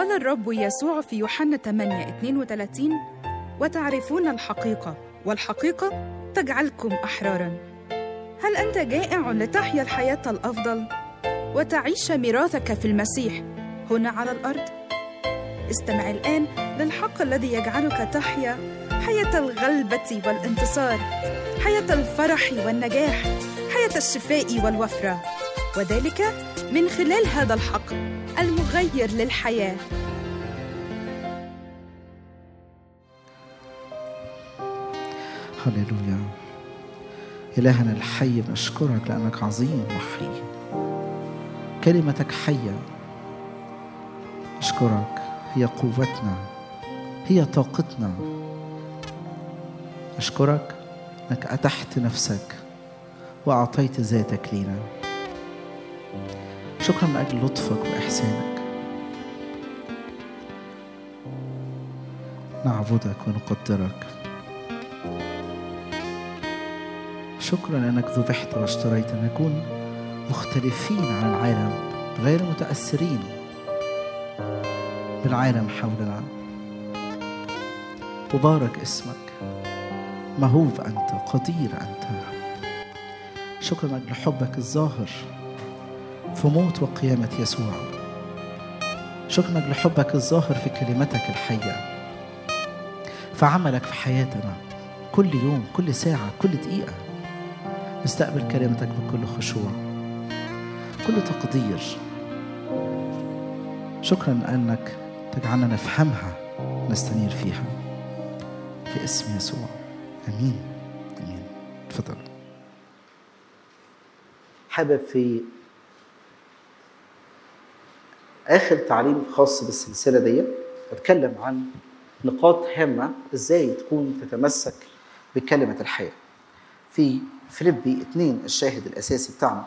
قال الرب يسوع في يوحنا 8:32: وتعرفون الحقيقة والحقيقة تجعلكم أحراراً. هل أنت جائع لتحيا الحياة الأفضل وتعيش ميراثك في المسيح هنا على الأرض؟ استمع الآن للحق الذي يجعلك تحيا حياة الغلبة والانتصار، حياة الفرح والنجاح، حياة الشفاء والوفرة، وذلك من خلال هذا الحق المغير للحياة. هللويا. إلهنا الحي، بنشكرك لأنك عظيم وحي، كلمتك حية. أشكرك، هي قوتنا، هي طاقتنا. أشكرك أنك أتحت نفسك وأعطيت ذاتك لينا. شكرا من أجل لطفك وإحسانك. نعبدك ونقدرك. شكرا لأنك ذبحت واشتريت أن نكون مختلفين عن العالم، غير متأثرين بالعالم حولنا. مبارك اسمك، مهوب أنت، قدير أنت. شكرا من أجل حبك الظاهر في موت وقيامة يسوع. شكرا من أجل حبك الظاهر في كلمتك الحية، في عملك في حياتنا كل يوم، كل ساعة، كل دقيقة. نستقبل كلمتك بكل خشوع، كل تقدير. شكرا أنك تجعلنا نفهمها ونستنير فيها، في اسم يسوع. أمين أمين. تفضل. حابب في آخر تعليم خاص بالسلسلة دي أتكلم عن نقاط هامة إزاي تكون تتمسك بكلمة الحياة. في فيليبي 2 الشاهد الأساسي بتاعنا،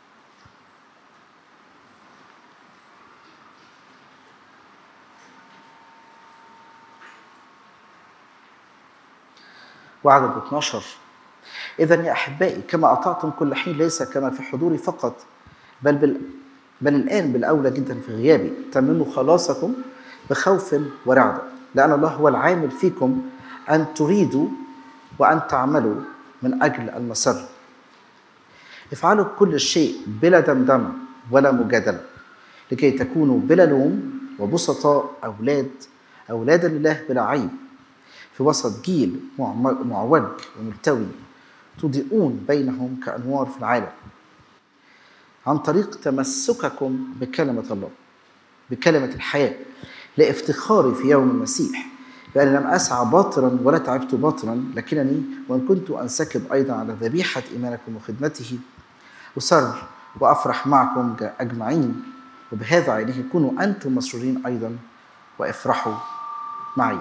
وعدد 12: إذن يا أحبائي كما أطعتم كل حين، ليس كما في حضوري فقط، بل الآن بالأولى جدا في غيابي، تمنوا خلاصكم بخوف ورعدة، لأن الله هو العامل فيكم أن تريدوا وأن تعملوا من أجل المسر. افعلوا كل شيء بلا دمدمة ولا مجادلة، لكي تكونوا بلا لوم وبسطاء أولادا لله بلا عيب، في وسط جيل معوج وملتوي، تضيئون بينهم كأنوار في العالم، عن طريق تمسككم بكلمة الله، بكلمة الحياة، لافتخاري في يوم المسيح، لأن لم أسعى باطرا ولا تعبت باطرا، لكنني وإن كنت أنسكب أيضا على ذبيحة إيمانكم وخدمته أسر وأفرح معكم أجمعين، وبهذا عينه كونوا أنتم مسرورين أيضا وافرحوا معي.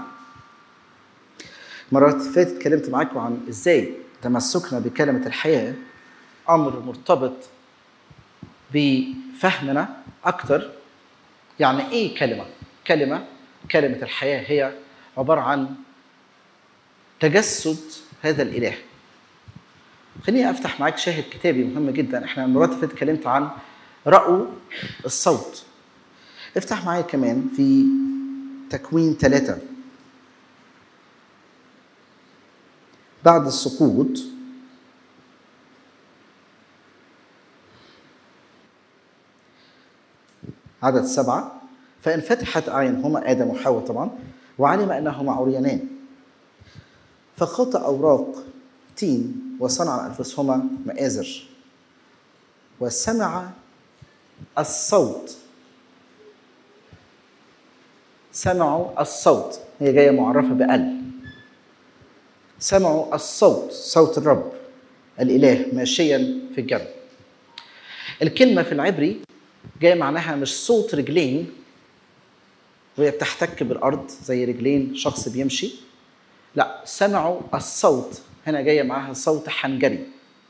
مرات فاتت اتكلمت معاكم عن إزاي تمسكنا بكلمة الحياة أمر مرتبط بفهمنا أكتر. يعني إيه كلمة الحياة؟ هي عبارة عن تجسد هذا الإله. خليني أفتح معاك شاهد كتابي مهم جدا. إحنا المرات اللي فاتت اتكلمت عن رأوا الصوت. افتح معايا كمان في تكوين 3 بعد السقوط، عدد 7: فانفتحت أعينهما، آدم وحواء طبعا، وعلم أنهما عريانان، فخط أوراق تين وصنع أنفسهما مآزر، وسمع الصوت. سمعوا الصوت، هي جاية معرفة بأل. سمعوا الصوت، صوت الرب الإله ماشيا في الجنة. الكلمة في العبري جاية معناها مش صوت رجلين وهي بتحتك بالأرض زي رجلين شخص بيمشي، لا، سمعوا الصوت هنا جاية معاها صوت حنجري.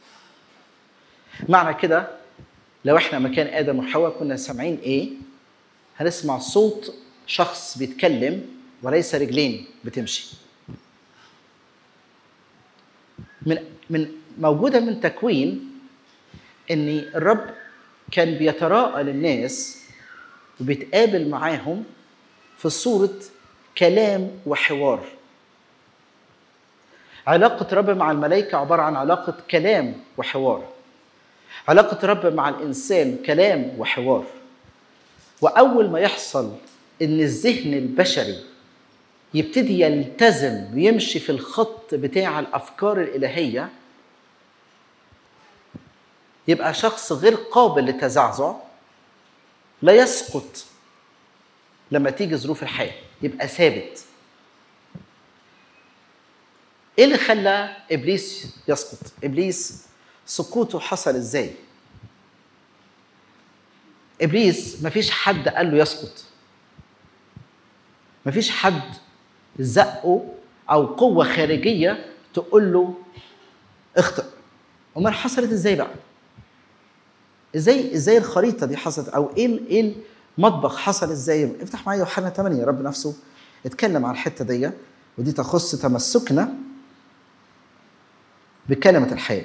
معنى كده لو احنا مكان آدم وحواء كنا سامعين ايه؟ هنسمع صوت شخص بيتكلم وليس رجلين بتمشي. من موجودة من تكوين ان الرب كان بيتراءى للناس وبيتقابل معاهم في صورة كلام وحوار. علاقة الرب مع الملائكة عبارة عن علاقة كلام وحوار. علاقة الرب مع الإنسان كلام وحوار. وأول ما يحصل إن الذهن البشري يبتدي يلتزم ويمشي في الخط بتاع الأفكار الإلهية، يبقى شخص غير قابل للتزعزع، لا يسقط لما تيجي ظروف الحياة، يبقى ثابت. ايه اللي خلى ابليس يسقط؟ ابليس سقوطه حصل ازاي؟ ابليس مفيش حد قال له يسقط، مفيش حد زقه او قوه خارجيه تقول له اخطئ. امال حصلت ازاي بقى؟ ازاي الخريطه دي حصلت، او ايه المطبخ حصل ازاي؟ افتح معايا يوحنا 8. رب نفسه اتكلم عن الحته دي، ودي تخص تمسكنا بكلمه الحياه.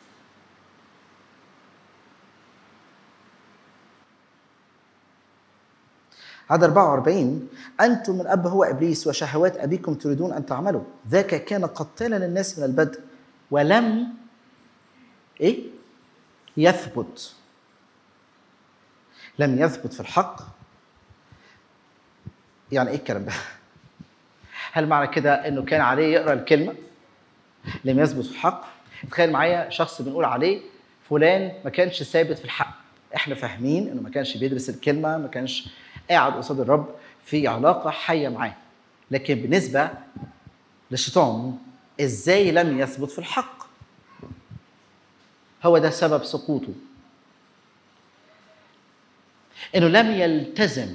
عدد 44: أنتم من أب هو إبليس وشهوات أبيكم تريدون أن تعملوا، ذاك كان قتالا للناس من البدء ولم يثبت. لم يثبت في الحق. يعني إيه الكلام ده؟ هل معنى كده إنه كان عليه يقرأ الكلمة؟ لم يثبت في الحق. تخيل معايا شخص بنقول عليه فلان ما كانش ثابت في الحق. إحنا فاهمين إنه ما كانش بيدرس الكلمة، ما كانش قاعد قصاد الرب في علاقة حية معاه. لكن بالنسبة للشيطان إزاي لم يثبت في الحق؟ هو ده سبب سقوطه، إنه لم يلتزم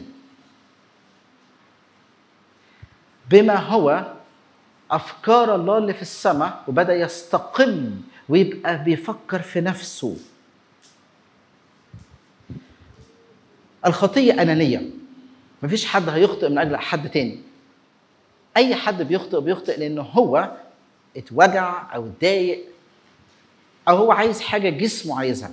بما هو أفكار الله اللي في السماء، وبدأ يستقل ويبقى بيفكر في نفسه. الخطية أنانية. مفيش حد هيخطئ من أجل حد تاني. أي حد بيخطئ لأنه هو اتوجع أو اتضايق أو هو عايز حاجة جسمه عايزها.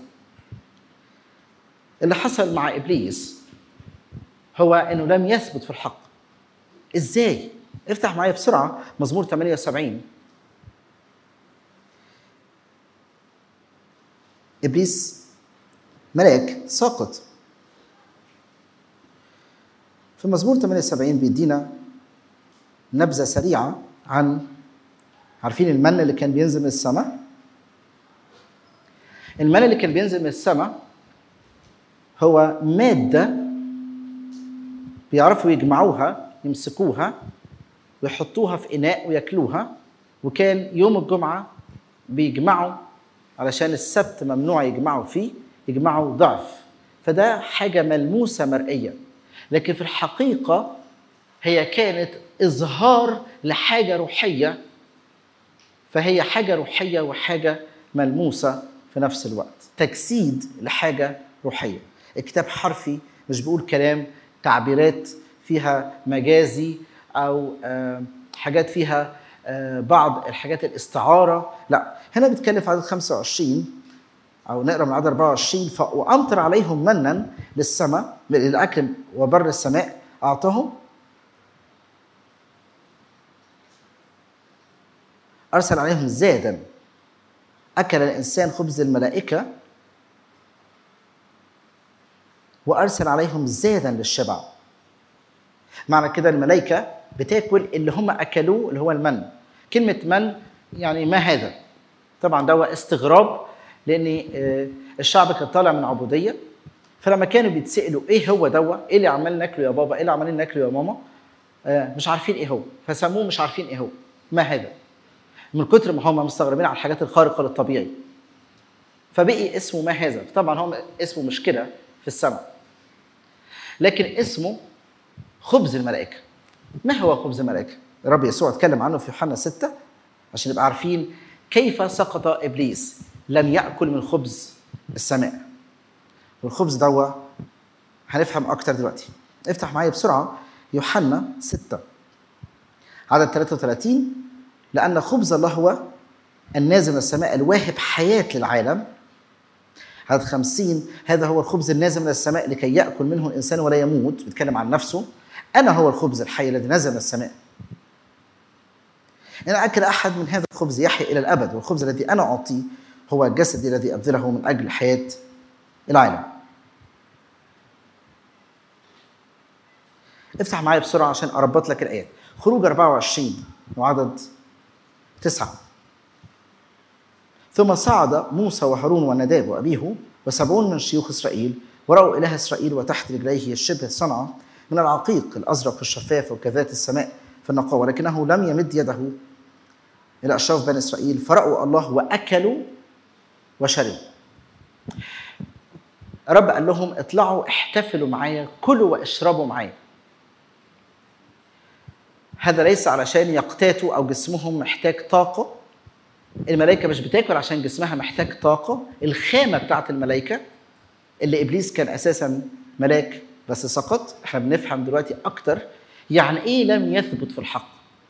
اللي حصل مع إبليس هو إنه لم يثبت في الحق. إزاي؟ افتح معايا بسرعة مزمور 78. إبليس ملاك ساقط. في مزمور 78 بيدينا نبذة سريعة عن، عارفين المن اللي كان بينزل من السماء؟ المن اللي كان بينزل من السماء هو مادة بيعرفوا يجمعوها، يمسكوها ويحطوها في إناء ويأكلوها. وكان يوم الجمعة بيجمعوا علشان السبت ممنوع يجمعوا فيه، يجمعوا ضعف. فده حاجة ملموسة مرئية، لكن في الحقيقة هي كانت إظهار لحاجة روحية. فهي حاجة روحية وحاجة ملموسة في نفس الوقت، تجسيد لحاجة روحية. الكتاب حرفي، مش بيقول كلام تعبيرات فيها مجازي أو حاجات فيها بعض الحاجات الاستعارة. لا، هنا بيتكلم في عدد 25 أو نقرأ من عدد 24: وأمطر عليهم منا للسماء للأكل وبر السماء أعطاهم، أرسل عليهم زادا، أكل الإنسان خبز الملائكة وأرسل عليهم زادا للشبع. معنى كده الملائكة بتاكل اللي هم أكلوه اللي هو المن. كلمة من يعني ما هذا؟ طبعا ده استغراب، لأن الشعب كان طالع من عبودية. فلما كانوا بيتسألوا إيه هو دوا، إيه اللي عمال ناكله يا بابا، إيه اللي عمالين ناكله يا ماما، مش عارفين إيه هو، فسموه مش عارفين إيه هو، ما هذا، من كتر ما هم مستغربين على الحاجات الخارقة للطبيعي. فبقي اسمه ما هذا. طبعا هو اسمه مش كده في السماء، لكن اسمه خبز الملائكة. ما هو خبز الملائكة؟ الرب يسوع اتكلم عنه في يوحنا 6 عشان نبقى عارفين كيف سقط إبليس. لم يأكل من خبز السماء، والخبز دوا هنفهم أكتر دلوقتي. افتح معايا بسرعة يوحنا 6 عدد 33: لأن خبز الله هو النازل من السماء الواهب حياة للعالم. عدد 50: هذا هو الخبز النازل من السماء لكي يأكل منه الإنسان ولا يموت. بيتكلم عن نفسه. أنا هو الخبز الحي الذي نزل من السماء، إن أكل أحد من هذا الخبز يحيا إلى الأبد، والخبز الذي أنا أعطيه هو جسدي الذي أبذله من أجل حياة العالم. افتح معايا بسرعة عشان أربط لك الآيات. خروج 24 وعدد 9. ثم صعد موسى وهارون ونداب وأبيه و70 من شيوخ إسرائيل، ورأوا إله إسرائيل وتحت رجليه الشبه صنعة من العقيق الأزرق الشفاف وكذات السماء في النقاء، ولكنه لم يمد يده إلى أشراف بني إسرائيل، فرأوا الله وأكلوا وشربوا. رب قال لهم اطلعوا احتفلوا معايا، كلوا واشربوا معايا. هذا ليس علشان يقتاتوا أو جسمهم محتاج طاقة. الملائكة مش بتاكل عشان جسمها محتاج طاقة. الخامة بتاعت الملائكة اللي إبليس كان أساساً ملاك بس سقط، احنا بنفهم دلوقتي أكتر يعني إيه لم يثبت في الحق.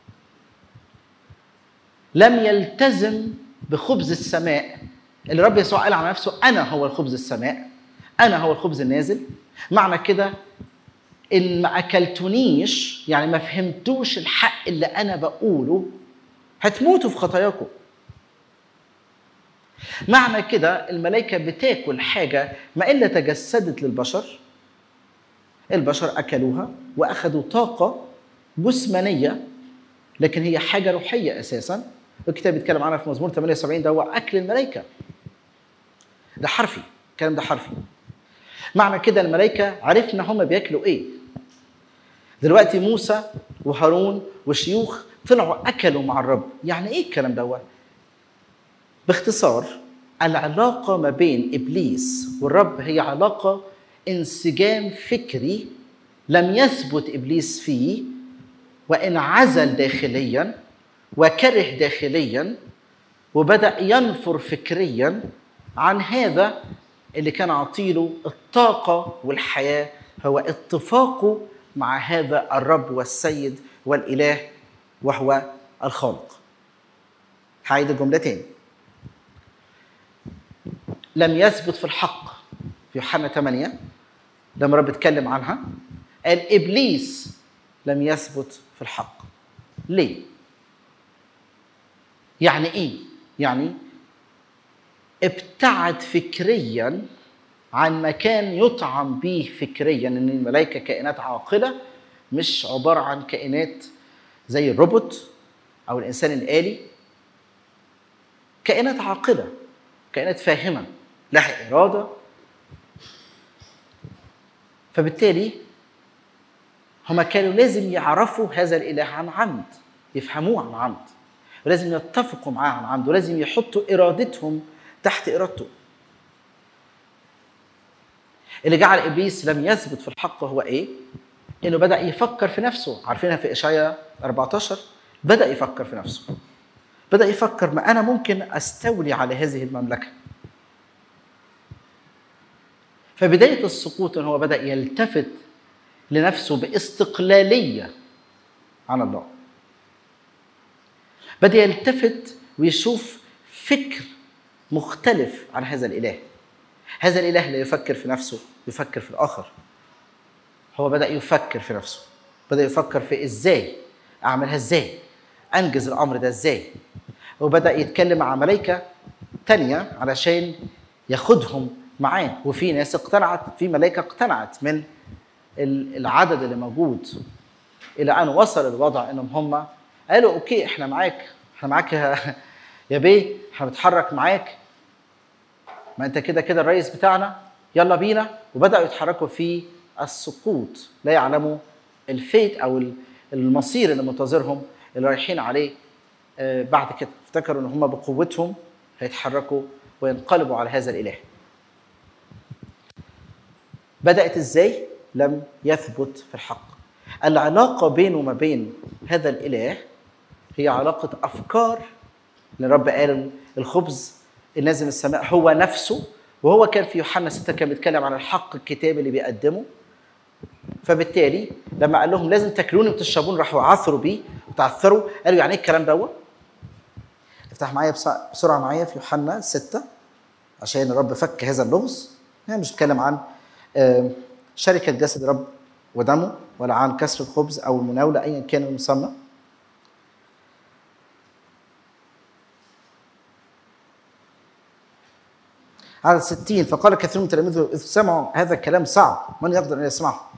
لم يلتزم بخبز السماء اللي رب يسوع قال على نفسه أنا هو الخبز السماء، أنا هو الخبز النازل. معنى كده إن ما أكلتونيش يعني ما فهمتوش الحق اللي أنا بقوله هتموتوا في خطاياكم. معنى كده الملائكة بتاكل حاجة ما إلا تجسدت للبشر، البشر أكلوها وأخذوا طاقة جسمانية، لكن هي حاجة روحية أساساً. الكتاب بيتكلم عنها في مزمور 78، ده هو أكل الملائكة. ده حرفي، الكلام ده حرفي. معنى كده الملائكة عرفنا هم بياكلوا إيه. دلوقتي موسى وهارون وشيوخ طلعوا أكلوا مع الرب. يعني إيه الكلام ده؟ باختصار العلاقة ما بين إبليس والرب هي علاقة انسجام فكري لم يثبت إبليس فيه، وانعزل داخليا وكره داخليا وبدأ ينفر فكريا عن هذا اللي كان عطيله الطاقة والحياة، هو اتفاقه مع هذا الرب والسيد والإله وهو الخالق. هعيد الجملة تاني. لم يثبت في الحق في يوحنا 8 لما رب اتكلم عنها، قال إبليس لم يثبت في الحق. ليه؟ يعني إيه؟ يعني ابتعد فكريا عن مكان يطعم به فكريا ان الملائكة كائنات عاقلة، مش عبارة عن كائنات زي الروبوت أو الإنسان الآلي. كائنات عاقلة، كائنات فاهمة، لها إرادة. فبالتالي هما كانوا لازم يعرفوا هذا الإله عن عمد، يفهموه عن عمد، ولازم يتفقوا معاه عن عمد، ولازم يحطوا إرادتهم تحت إرادته. اللي جعل إبليس لم يثبت في الحق هو إيه؟ إنه بدأ يفكر في نفسه. عارفينها في إشعياء 14، بدأ يفكر في نفسه، بدأ يفكر ما أنا ممكن أستولي على هذه المملكة. فبداية السقوط إن هو بدأ يلتفت لنفسه باستقلالية عن الله، بدأ يلتفت ويشوف فكر مختلف عن هذا الإله. هذا الإله لا يفكر في نفسه، يفكر في الآخر. هو بدأ يفكر في نفسه، بدأ يفكر في إزاي أعملها، إزاي أنجز الأمر ده إزاي. وبدأ يتكلم مع ملائكة تانية علشان ياخدهم معاه. وفي ناس اقتنعت، في ملائكة اقتنعت من العدد اللي موجود، إلى أن وصل الوضع إنهم هم قالوا أوكي إحنا معاك، إحنا معاك يا بيه، إحنا بنتحرك معاك، ما أنت كده كده الرئيس بتاعنا، يلا بينا. وبدأوا يتحركوا في السقوط، لا يعلموا الفيت أو المصير اللي منتظرهم اللي رايحين عليه بعد كده. افتكروا إن هم بقوتهم هيتحركوا وينقلبوا على هذا الإله. بدأت إزاي؟ لم يثبت في الحق. العلاقة بينه وما بين هذا الإله هي علاقة أفكار. الرب قال الخبز النازل من السماء هو نفسه، وهو كان في يوحنا 6 كان بيتكلم عن الحق الكتابي اللي بيقدمه. فبالتالي لما قال لهم لازم تاكلوني وتشربون، راحوا عثروا بيه وتعثروا. قالوا يعني ايه الكلام دوت؟ افتح معايا بسرعه معايا في يوحنا 6 عشان الرب فك هذا اللغز. انا مش بتكلم عن شركه جسد الرب ودمه، ولا عن كسر الخبز أو المناولة أيا كان المسمى. عدد 60 فقال كثير من تلاميذه إذ سمعوا هذا الكلام صعب من يقدر أن يسمعه.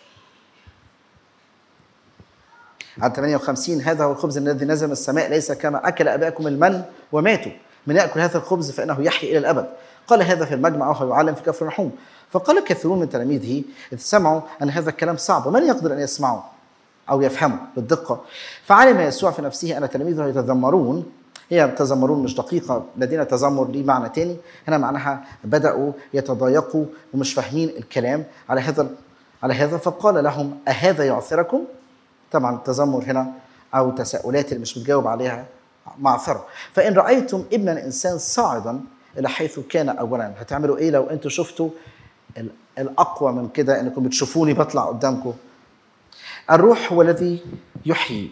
عدد 58 هذا هو الخبز الذي نزل من السماء ليس كما أكل آباءكم المن وماتوا، من يأكل هذا الخبز فإنه يحيي إلى الأبد. قال هذا في المجمع وهو يعلم في كفرنحوم. فقال كثيرون من تلاميذه إذ سمعوا أن هذا الكلام صعب من يقدر أن يسمعه أو يفهمه بالدقة. فعلم يسوع في نفسه أن تلاميذه يتذمرون. هي تذمرون مش دقيقة، لدينا تذمر ليه معنى تاني، هنا معناها بدأوا يتضايقوا ومش فاهمين الكلام على هذا فقال لهم أهذا يعثركم؟ طبعا التذمر هنا أو تساؤلات اللي مش بتجاوب عليها معثرة. فإن رأيتم ابن الإنسان صاعدا إلى حيث كان أولا، هتعملوا إيه لو أنتوا شفتوا الأقوى من كده أنكم بتشوفوني بطلع قدامكم؟ الروح هو الذي يحيي،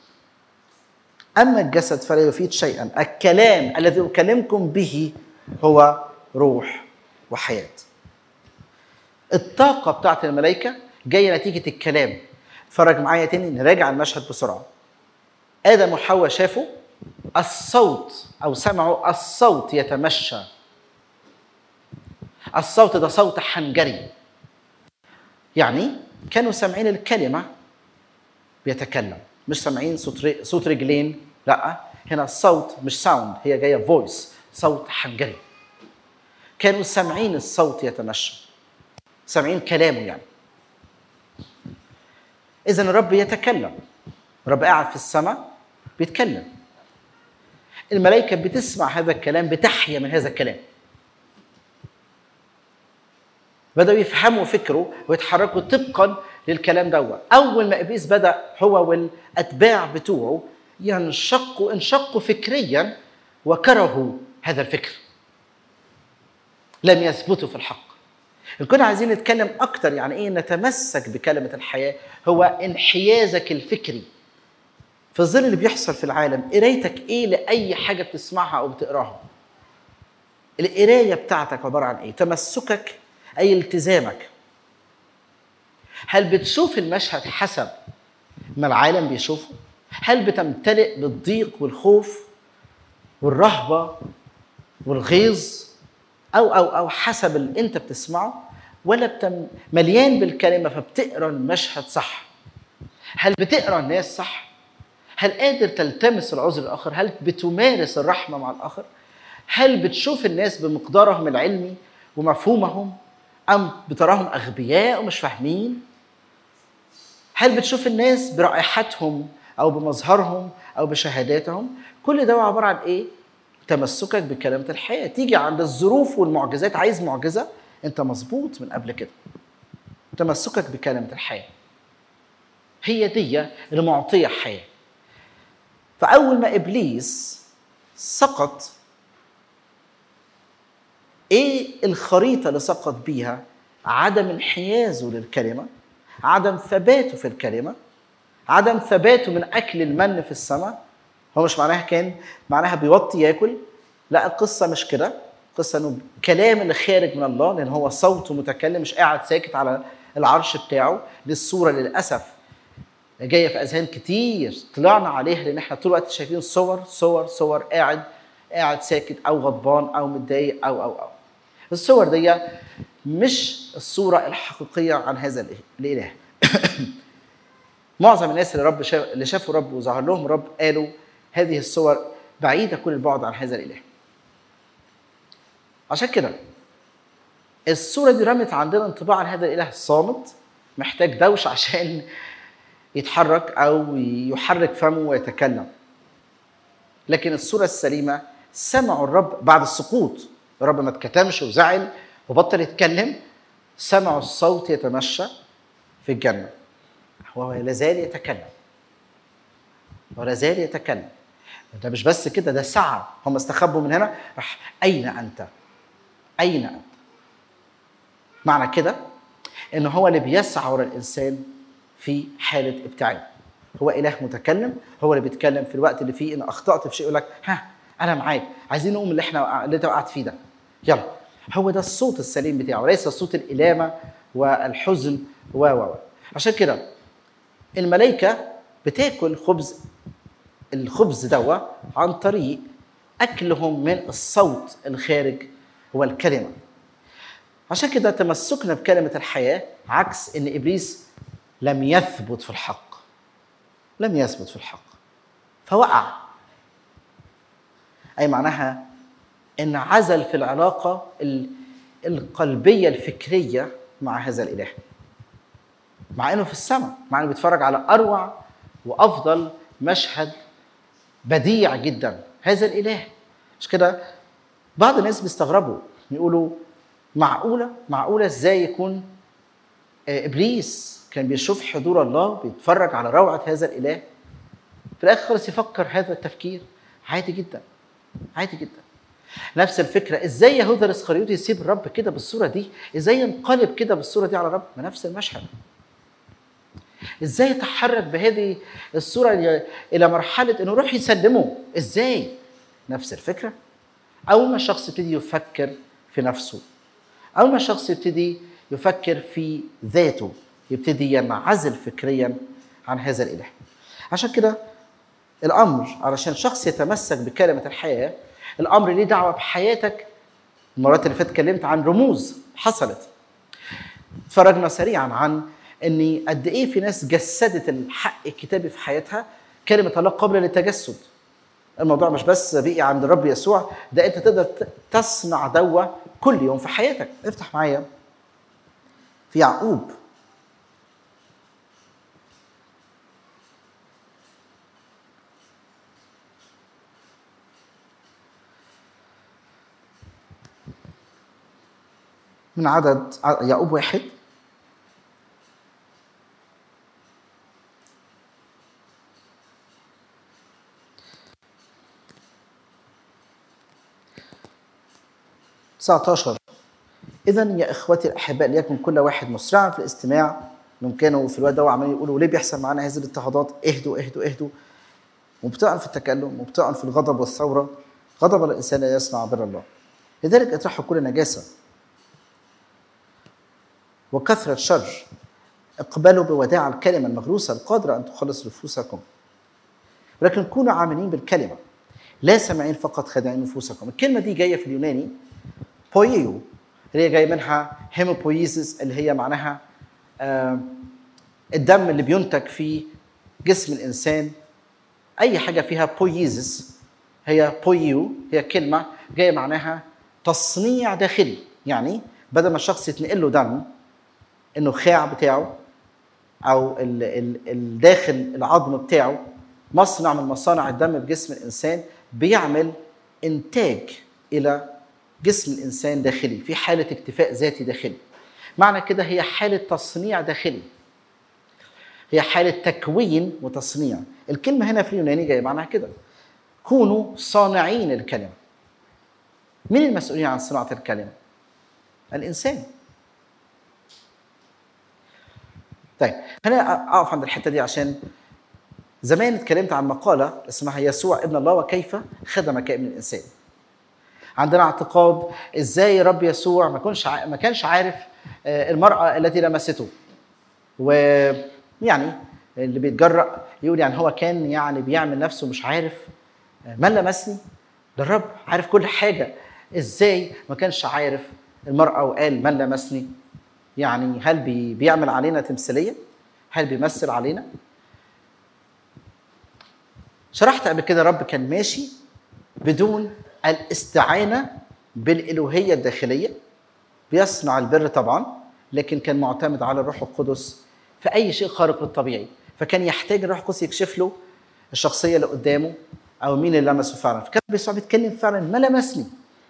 أما الجسد فلا يفيد شيئا. الكلام الذي أكلمكم به هو روح وحياة. الطاقة بتاعت الملائكة جاية نتيجة الكلام. اتفرج معايا تاني، نراجع المشهد بسرعة. آدم وحواء شافوا الصوت أو سمعوا الصوت يتمشى. الصوت ده صوت حنجري، يعني كانوا سامعين الكلمة بيتكلم، مش سامعين صوت رجلين. لا، هنا الصوت مش ساوند، هي جاية فويس، صوت حنجري. كانوا سامعين الصوت يتمشى، سامعين كلامه يعني. إذن الرب يتكلم، الرب قاعد في السماء بيتكلم. الملائكة بتسمع هذا الكلام، بتحيا من هذا الكلام. بدأوا يفهموا فكره ويتحركوا طبقا للكلام ده. أول ما إبليس بدأ هو والأتباع بتوعه انشقوا فكريا وكرهوا هذا الفكر، لم يثبتوا في الحق. كنا عايزين نتكلم أكتر يعني إيه نتمسك بكلمة الحياة، هو انحيازك الفكري في ظل اللي بيحصل في العالم. قرايتك إيه لأي حاجة بتسمعها أو بتقراها؟ القراية بتاعتك عبارة عن إيه؟ تمسكك أي التزامك. هل بتشوف المشهد حسب ما العالم بيشوفه؟ هل بتمتلئ بالضيق والخوف والرهبة والغيظ أو حسب اللي أنت بتسمعه؟ ولا مليان بالكلمة فبتقرأ المشهد صح؟ هل بتقرأ الناس صح؟ هل قادر تلتمس العذر الآخر؟ هل بتمارس الرحمة مع الآخر؟ هل بتشوف الناس بمقدارهم العلمي ومفهومهم أم بتراهم أغبياء ومش فاهمين؟ هل بتشوف الناس برائحتهم أو بمظهرهم أو بشهاداتهم؟ كل ده عبارة عن إيه؟ تمسكك بكلمة الحياة. تيجي عند الظروف والمعجزات، عايز معجزة، أنت مظبوط من قبل كده. تمسكك بكلمة الحياة هي دي اللي معطية حياة. فأول ما إبليس سقط، إيه الخريطة اللي سقط بيها؟ عدم انحيازه للكلمة، عدم ثباته في الكلمة، عدم ثباته من أكل المن في السماء. هو مش معناها بيوطي ياكل، لا، القصة مش كده. القصة إنه كلام اللي خارج من الله، لأن هو صوته متكلم، مش قاعد ساكت على العرش بتاعه. دي الصورة للأسف جاية في أذهان كتير طلعنا عليها، لأن احنا طول الوقت شايفين صور قاعد ساكت أو غضبان أو متضايق أو الصور دي مش الصورة الحقيقية عن هذا الإله. معظم الناس اللي شافوا رب وظهر لهم رب قالوا هذه الصور بعيدة كل البعد عن هذا الإله. عشان كده الصورة دي رمت عندنا انطباع عن هذا الإله الصامت، محتاج دوش عشان يتحرك أو يحرك فمه ويتكلم. لكن الصورة السليمة سمعوا الرب بعد السقوط. الرب ما اتكتمش وزعل وبطل يتكلم، سمعوا الصوت يتمشى في الجنة وهو لازال يتكلم. ده مش بس كده، ده سعى. هم استخبوا من هنا، راح أين أنت؟ معنى كده إن هو اللي بيسعى ورا الإنسان في حالة ابتعاد. هو إله متكلم، هو اللي بيتكلم في الوقت اللي فيه إن أخطأت في شيء يقول لك أنا معاك، عايزين نقوم اللي أنت وقعت فيه ده، يلا. هو ده الصوت السليم بتاعه، ليس صوت الإلامة والحزن عشان كده الملائكة بتاكل الخبز دوا عن طريق أكلهم من الصوت الخارج هو الكلمة. عشان كده تمسكنا بكلمة الحياة عكس إن إبليس لم يثبت في الحق، لم يثبت في الحق فوقع. أي معناها إن عزل في العلاقة القلبية الفكرية مع هذا الإله، مع إنه في السماء، مع إنه بيتفرج على أروع وأفضل مشهد بديع جدا هذا الإله. مش كده بعض الناس بيستغربوا يقولوا معقولة إزاي يكون إبليس كان بيشوف حضور الله بيتفرج على روعة هذا الإله، في الآخر خالص يفكر هذا التفكير عادي جدا، عادي جدا. نفس الفكرة، إزاي يهوذا الإسخريوطي يسيب الرب كده بالصورة دي؟ إزاي ينقلب كده بالصورة دي على الرب؟ ما نفس المشهد. إزاي يتحرك بهذه الصورة إلى مرحلة إنه يروح يسلمه؟ إزاي؟ نفس الفكرة. أول ما الشخص يبتدي يفكر في نفسه، أول ما الشخص يبتدي يفكر في ذاته، يبتدي ينعزل فكريا عن هذا الإله. عشان كده الأمر علشان شخص يتمسك بكلمة الحياة، الأمر ليه دعوة بحياتك. المرات اللي فاتت اتكلمت عن رموز حصلت، اتفرجنا سريعا عن ان قد ايه في ناس جسدت الحق الكتابي في حياتها، كلمة الله قابلة للتجسد. الموضوع مش بس بقي عند الرب يسوع، ده انت تقدر تصنع دوا كل يوم في حياتك. افتح معايا في يعقوب من عدد يعقوب 1 19. إذن يا إخوتي الأحباء ليكن كل واحد مسرعا في الاستماع. إنهم كانوا في الوقت ده وعمالين يقولوا ليه بيحصل معانا هذه الاضطهادات؟ اهدوا اهدوا اهدوا. مبطئا في التكلم، مبطئا في الغضب والثورة. غضب الإنسان لا يصنع بر الله. لذلك اطرحوا كل نجاسة وكثرة شر، اقبلوا بوداع الكلمة المغروسة القادرة أن تخلص نفوسكم، ولكن كونوا عاملين بالكلمة لا سامعين فقط خادعين نفوسكم. الكلمة دي جاية في اليوناني بويو، اللي هي جاية منها هيموبويزيس، اللي هي معناها الدم اللي بينتج في جسم الإنسان. أي حاجة فيها بويزيس هي بويو، هي كلمة جاية معناها تصنيع داخلي. يعني بدل ما الشخص يتنقل له دم، النخاع بتاعه أو الداخل العظم بتاعه مصنع من مصانع الدم بجسم الإنسان، بيعمل إنتاج إلى جسم الإنسان داخلي في حالة اكتفاء ذاتي داخلي. معنى كده هي حالة تصنيع داخلي، هي حالة تكوين وتصنيع. الكلمة هنا في اليوناني جاية معناها كده، كونوا صانعين الكلمة. مين المسؤولين عن صناعة الكلمة؟ الإنسان. طيب خلينا أقف عند الحتة دي، عشان زمان اتكلمت عن مقالة اسمها يسوع ابن الله وكيف خدم كابن الإنسان. عندنا اعتقاد ازاي رب يسوع ما كانش عارف المرأة التي لمسته، ويعني اللي بيتجرأ يقول يعني هو كان يعني بيعمل نفسه مش عارف من لمسني. ده الرب عارف كل حاجة، ازاي ما كانش عارف المرأة وقال من لمسني؟ يعني هل بيعمل علينا تمثيلية؟ هل بيمثل علينا؟ شرحت قبل كده الرب كان ماشي بدون الاستعانة بالإلوهية الداخلية، بيصنع البر طبعا، لكن كان معتمد على الروح القدس في أي شيء خارق للطبيعي. فكان يحتاج الروح القدس يكشف له الشخصية اللي قدامه أو مين اللي لمسه فعلا. فكان يسوع بيتكلم فعلا ما لمسني.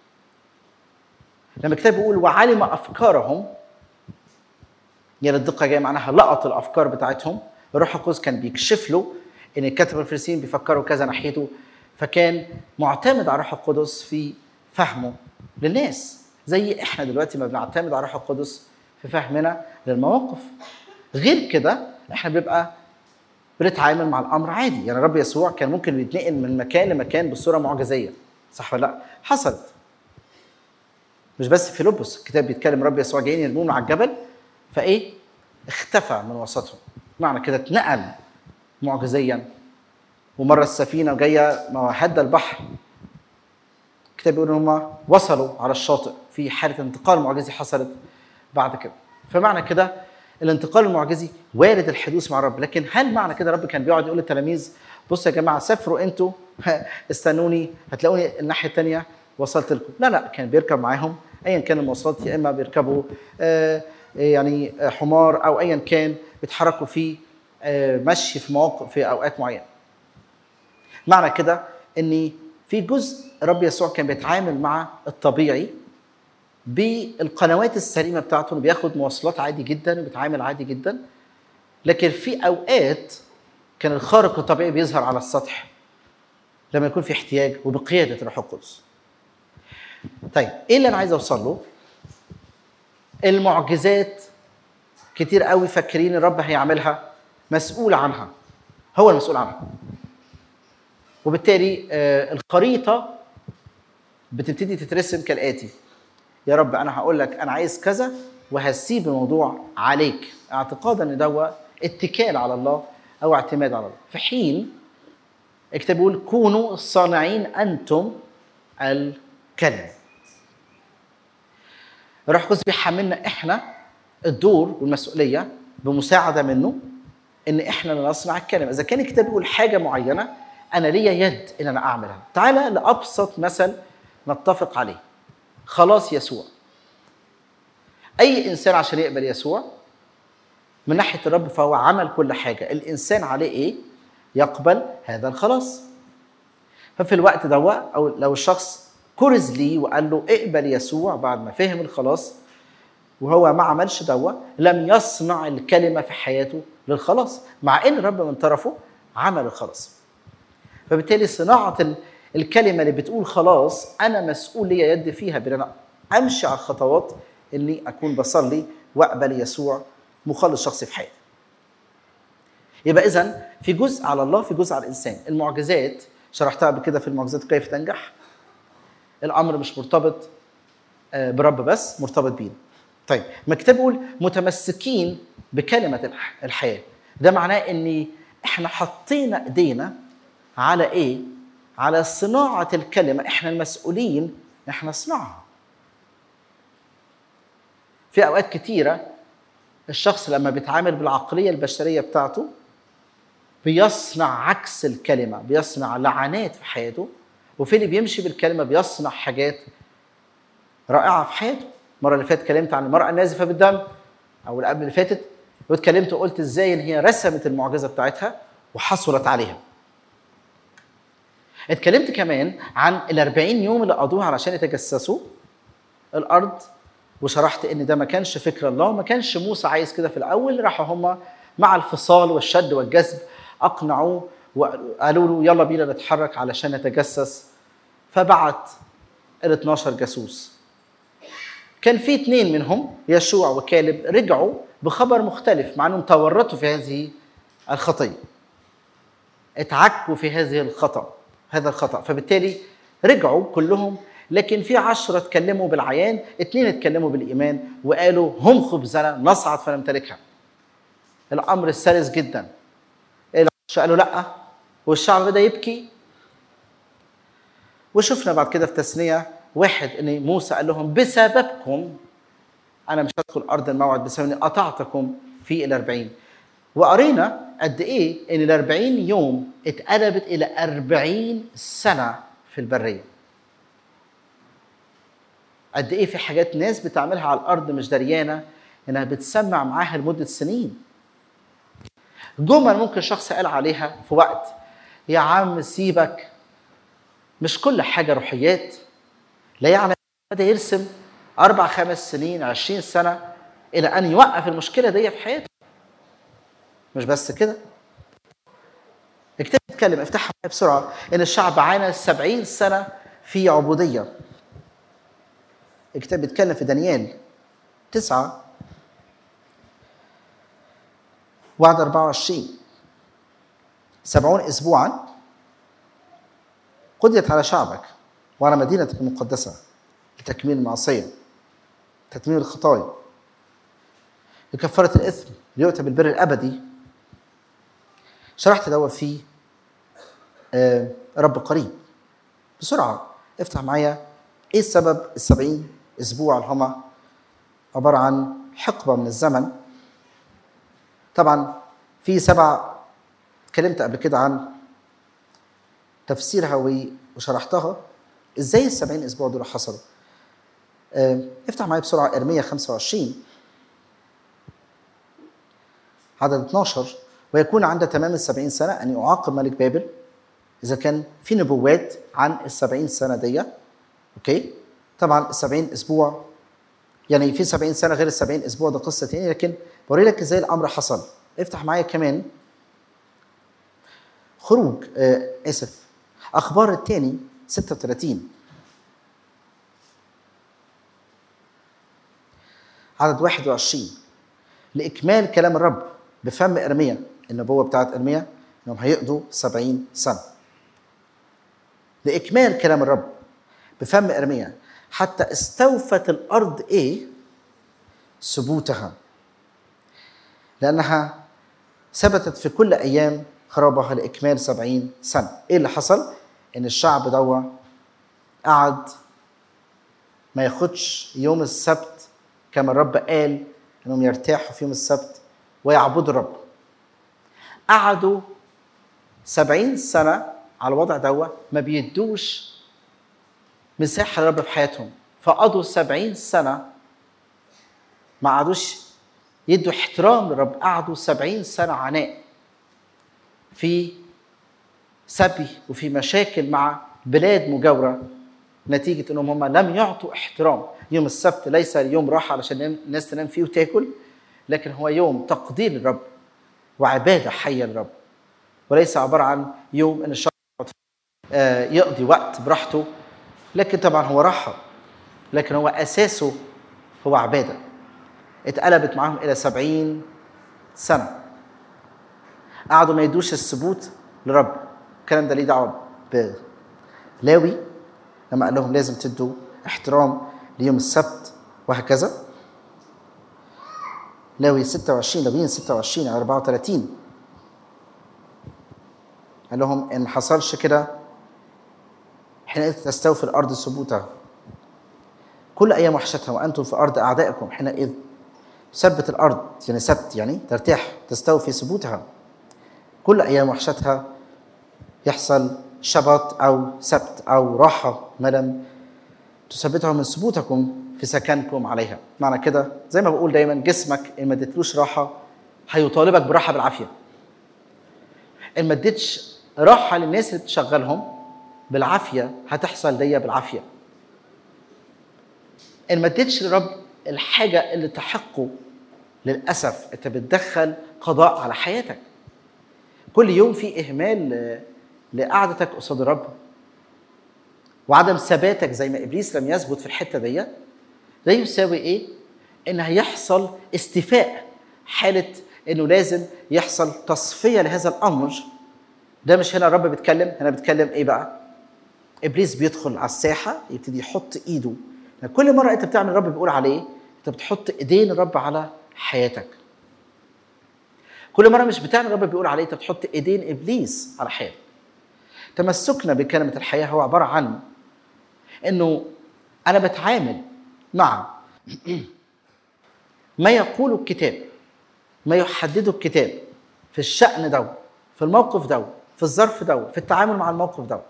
لما الكتاب بيقول وعلم أفكارهم، يعني الدقة جاية معناها لقط الأفكار بتاعتهم. الروح القدس كان بيكشف له إن الكاتب الفريسيين بيفكروا كذا ناحيته، فكان معتمد على الروح القدس في فهمه للناس، زي احنا دلوقتي ما بنعتمد على الروح القدس في فهمنا للمواقف. غير كده احنا بنبقى بنتعامل مع الامر عادي. يعني رب يسوع كان ممكن يتنقل من مكان لمكان بصوره معجزيه، صح ولا لا؟ حصلت. مش بس في فيلبس الكتاب بيتكلم رب يسوع جايين يرمون على الجبل، فايه اختفى من وسطهم. معنى كده اتنقل معجزيا. ومرة السفينة جاية هدى البحر، الكتاب بيقول ان هم وصلوا على الشاطئ في حالة انتقال معجزي حصلت بعد كده. فمعنى كده الانتقال المعجزي وارد الحدوث مع الرب. لكن هل معنى كده الرب كان بيقعد يقول للتلاميذ بصوا يا جماعة سافروا انتوا استنوني هتلاقوني الناحية التانية وصلت لكم؟ لا، كان بيركب معاهم ايا كان المواصلات، يا اما بيركبوا يعني حمار او ايا كان بيتحركوا فيه مشي في مواقف في اوقات معينه. معنى كده ان في جزء رب يسوع كان بيتعامل مع الطبيعي بالقنوات السليمه بتاعته، انه بياخد مواصلات عادي جدا وبيتعامل عادي جدا. لكن في اوقات كان الخارق الطبيعي بيظهر على السطح لما يكون في احتياج وبقياده الروح القدس. طيب ايه اللي انا عايز اوصل له؟ المعجزات كتير قوي فاكرين الرب هيعملها، مسؤول عنها، هو المسؤول عنها. وبالتالي الخريطه بتبتدي تترسم كالاتي: يا رب انا هقول لك انا عايز كذا وهسيب الموضوع عليك، اعتقادا ان ده اتكال على الله او اعتماد على الله. في حين الكتاب بيقول كونوا الصانعين انتم الكلمه. الروح القدس بيحملنا احنا الدور والمسؤوليه بمساعده منه ان احنا نصنع الكلمه. اذا كان الكتاب بيقول حاجه معينه انا ليا يد ان انا اعملها. تعالى لابسط مثل نتفق عليه: خلاص يسوع. اي انسان عشان يقبل يسوع من ناحيه الرب فهو عمل كل حاجه، الانسان عليه ايه؟ يقبل هذا الخلاص. ففي الوقت ده او لو الشخص كرز لي وقال له اقبل يسوع بعد ما فهم الخلاص وهو ما عملش لم يصنع الكلمه في حياته للخلاص، مع ان الرب من طرفه عمل الخلاص. فبالتالي صناعه الكلمه اللي بتقول خلاص انا مسؤول ليا يد فيها، بان انا امشي على الخطوات اني اكون بصلي واقبل يسوع مخلص شخصي في حياتي. يبقى اذن في جزء على الله، في جزء على الانسان. المعجزات شرحتها قبل كده في المعجزات كيف تنجح. الامر مش مرتبط برب بس، مرتبط بينا. طيب ما الكتاب بيقول متمسكين بكلمه الحياه، ده معناه ان احنا حطينا ايدينا على ايه؟ على صناعه الكلمه. احنا المسؤولين احنا نصنعها. في اوقات كتيره الشخص لما بيتعامل بالعقليه البشريه بتاعته بيصنع عكس الكلمه، بيصنع لعنات في حياته، وفي اللي بيمشي بالكلمه بيصنع حاجات رائعه في حياته. المره اللي فاتت اتكلمت عن المراه النازفه بالدم، او اللي قبل اللي فاتت واتكلمت وقلت ازاي ان هي رسمت المعجزه بتاعتها وحصلت عليها. اتكلمت كمان عن ال40 يوم اللي قضوها علشان يتجسسوا الارض، وشرحت ان ده ما كانش فكر الله، وما كانش موسى عايز كده في الاول. راحوا هم مع الفصال والشد والجذب اقنعوه وقالوا له يلا بينا نتحرك علشان نتجسس. فبعت ال12 جاسوس. كان في 2 منهم يشوع وكالب رجعوا بخبر مختلف، مع انهم تورطوا في هذه الخطيه، اتعكوا في هذا الخطأ. فبالتالي رجعوا كلهم، لكن في 10 اتكلموا بالعيان، 2 اتكلموا بالإيمان وقالوا هم خبزنا نصعد فنمتلكها. الأمر السلس جدا. قالوا لأ، والشعب بدأ يبكي. وشفنا بعد كده في تثنية 1 ان موسى قال لهم بسببكم انا مش هدخل ارض الموعد، بسبب اني قطعتكم في ال40. وقرينا قد ايه ان ال40 يوم اتقلبت الى 40 سنه في البريه. قد ايه في حاجات ناس بتعملها على الارض مش دريانه انها بتسمع معاها لمده سنين. جمل ممكن شخص قال عليها في وقت يا عم سيبك، مش كل حاجه روحيات. لا يعني بدا يرسم 4-5 سنين 20 سنه الى ان يوقف المشكله دي في حياته. مش بس كده، الكتاب بيتكلم، افتحها بسرعه، ان الشعب عانى 70 سنه في عبوديه. الكتاب بيتكلم في دانيال 9 وعد 24 70 اسبوعا قضيت على شعبك وعلى مدينتك المقدسه لتكميل المعصيه، تكميل الخطايا. لكفارة الإثم ليؤتى بالبر الأبدي. شرحت دوت في رب قريب. بسرعة افتح معايا ايه السبب ال70 اسبوع اللي هما عبارة عن حقبة من الزمن. طبعا في 7 اتكلمت قبل كده عن تفسيرها وشرحتها ازاي ال70 اسبوع دول حصلوا. افتح معايا بسرعة ارميا 25 عدد 12. ويكون عند تمام 70 سنة أن يعاقب ملك بابل. إذا كان في نبوات عن 70 سنة دي. أوكي، طبعا 70 أسبوع يعني في 70 سنة غير 70 أسبوع، ده قصة تانية، لكن بوري لك إزاي الأمر حصل. افتح معايا كمان خروج أخبار الثاني 36 عدد 21. لإكمال كلام الرب بفم إرميا، النبوة بتاعت إرميا إنهم هيقضوا 70 سنة. لإكمال كلام الرب بفم إرميا حتى استوفت الأرض ثبوتها، لأنها ثبتت في كل أيام خرابها لإكمال 70 سنة. إيه اللي حصل؟ إن الشعب دوا قعد ما ياخدش يوم السبت كما الرب قال إنهم يرتاحوا في يوم السبت ويعبدوا الرب. قعدوا 70 سنة على الوضع دوا ما بيدوش مساحة للرب في حياتهم، فقضوا 70 سنة ما قعدوش يدوا احترام للرب. قعدوا 70 سنة عناء في سبي وفي مشاكل مع بلاد مجاورة، نتيجة انهم هم لم يعطوا احترام. يوم السبت ليس يوم راحة علشان الناس تنام فيه وتاكل، لكن هو يوم تقدير للرب وعبادة حية للرب، وليس عبارة عن يوم ان الشخص يقضي وقت براحته، لكن طبعا هو راحة، لكن هو أساسه هو عبادة. اتقلبت معهم إلى 70 سنة قعدوا ما يدوش الثبوت للرب. الكلام ده ليه دعوة بلاوي لما قال لهم لازم تدوا احترام ليوم السبت وهكذا. لاويين 26 على 34 قال لهم إن حصلش كده حينئذ تستوفي الأرض ثبوتها كل أيام وحشتها وأنتم في أرض أعدائكم. حينئذ ثبت الأرض، يعني سبت يعني ترتاح، تستوفي ثبوتها كل أيام وحشتها. يحصل شبط أو سبت أو راحة ما لم تثبتها من ثبوتكم في سكنكم عليها. معنى كده زي ما بقول دايما، جسمك إن ما اديتلوش راحة هيطالبك براحة بالعافية. إن ما اديتش راحة للناس اللي بتشغلهم بالعافية هتحصل دي بالعافية. إن ما اديتش للرب الحاجة اللي تحقه، للأسف أنت بتدخل قضاء على حياتك. كل يوم في إهمال لقعدتك قصاد الرب وعدم ثباتك، زي ما إبليس لم يثبت في الحتة دي، ده يساوي إيه؟ إن هيحصل استيفاء، حالة إنه لازم يحصل تصفية لهذا الأمر. ده مش هنا الرب بيتكلم، هنا بيتكلم إيه بقى؟ إبليس بيدخل على الساحة يبتدي يحط إيده. كل مرة أنت بتعمل الرب بيقول عليه، أنت بتحط إيدين الرب على حياتك. كل مرة مش بتعمل الرب بيقول عليه، أنت بتحط إيدين إبليس على حياتك. تمسكنا بكلمة الحياة هو عبارة عن إنه أنا بتعامل مع ما يقوله الكتاب، ما يحدده الكتاب في الشأن ده، في الموقف ده، في الظرف ده، في التعامل مع الموقف ده.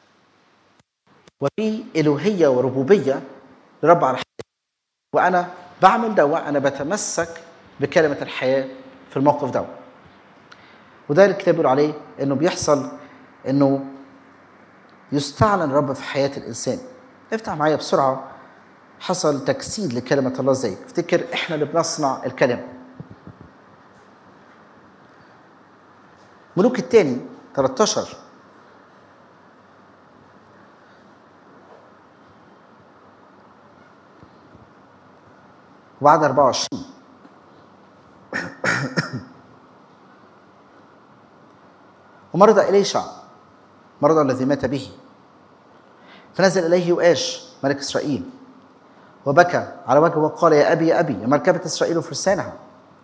وفي إلوهية وربوبية لرب على حياتي، وأنا بعمل ده وأنا بتمسك بكلمة الحياة في الموقف ده. وده الكتاب بيقول عليه إنه بيحصل إنه يستعلن الرب في حياة الإنسان. افتح معايا بسرعة، حصل تجسيد لكلمة الله ازاي؟ افتكر احنا اللي بنصنع الكلمة. ملوك الثاني 13 وبعد 24 ومرض إليشع مرض الذي مات به، فنزل إليه يؤاش ملك إسرائيل وبكى على وجهه وقال: يا أبي يا أبي، يا مركبة إسرائيل وفرسانها،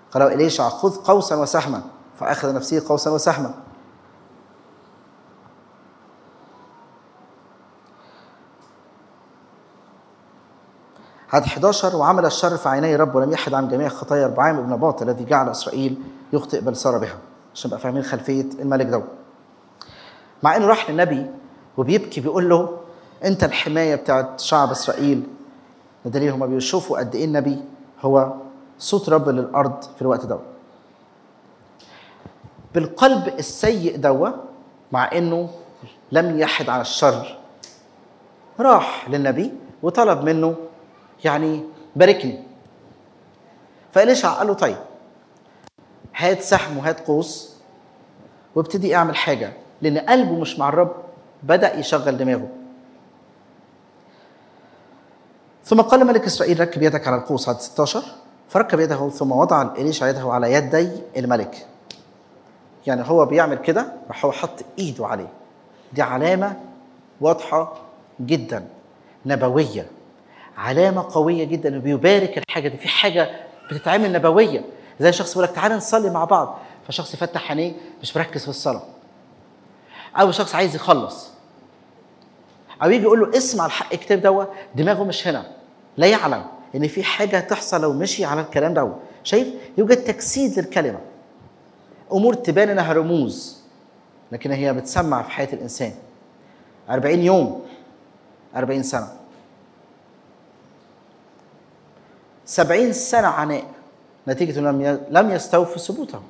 قال له إليشع خذ قوسا وسهما، فأخذ نفسه قوسا وسهما. عدد 11 وعمل الشر في عيني رب ولم يحد عن جميع خطايا ربعام ابن نباط الذي جعل إسرائيل يخطئ بل سار بها، عشان نبقى فاهمين خلفية الملك ده. مع إنه راح للنبي وبيبكي بيقول له أنت الحماية بتاعت شعب إسرائيل، ده دليل هما بيشوفوا قد إيه النبي هو صوت رب للأرض في الوقت ده. بالقلب السيء ده، مع إنه لم يحد على الشر، راح للنبي وطلب منه يعني باركني. فإليشع قال له طيب هات سهم وهات قوس وابتدي اعمل حاجة، لأن قلبه مش مع الرب، بدأ يشغل دماغه. ثم قال ملك إسرائيل ركب يدك على القوس، عدد 16 فركب يده ثم وضع إليشع يده على يدي الملك. يعني هو بيعمل كده راح هو حط إيده عليه. دي علامة واضحة جدا نبوية، علامة قوية جدا، بيبارك الحاجة دي. في حاجة بتتعمل نبوية، زي شخص يقول لك تعالى نصلي مع بعض، فشخص يفتح عينيه مش مركز في الصلاة، أو شخص عايز يخلص، أو يجي يقول له اسمع الحق الكتاب ده، دماغه مش هنا، لا يعلم إن في حاجة تحصل لو مشي على الكلام ده. شايف؟ يوجد تجسيد للكلمة، أمور تبان إنها رموز لكن هي بتسمع في حياة الإنسان. 40 يوم 40 سنة، 70 سنة عناء نتيجة أنهم لم يستوفوا ثبوتهم.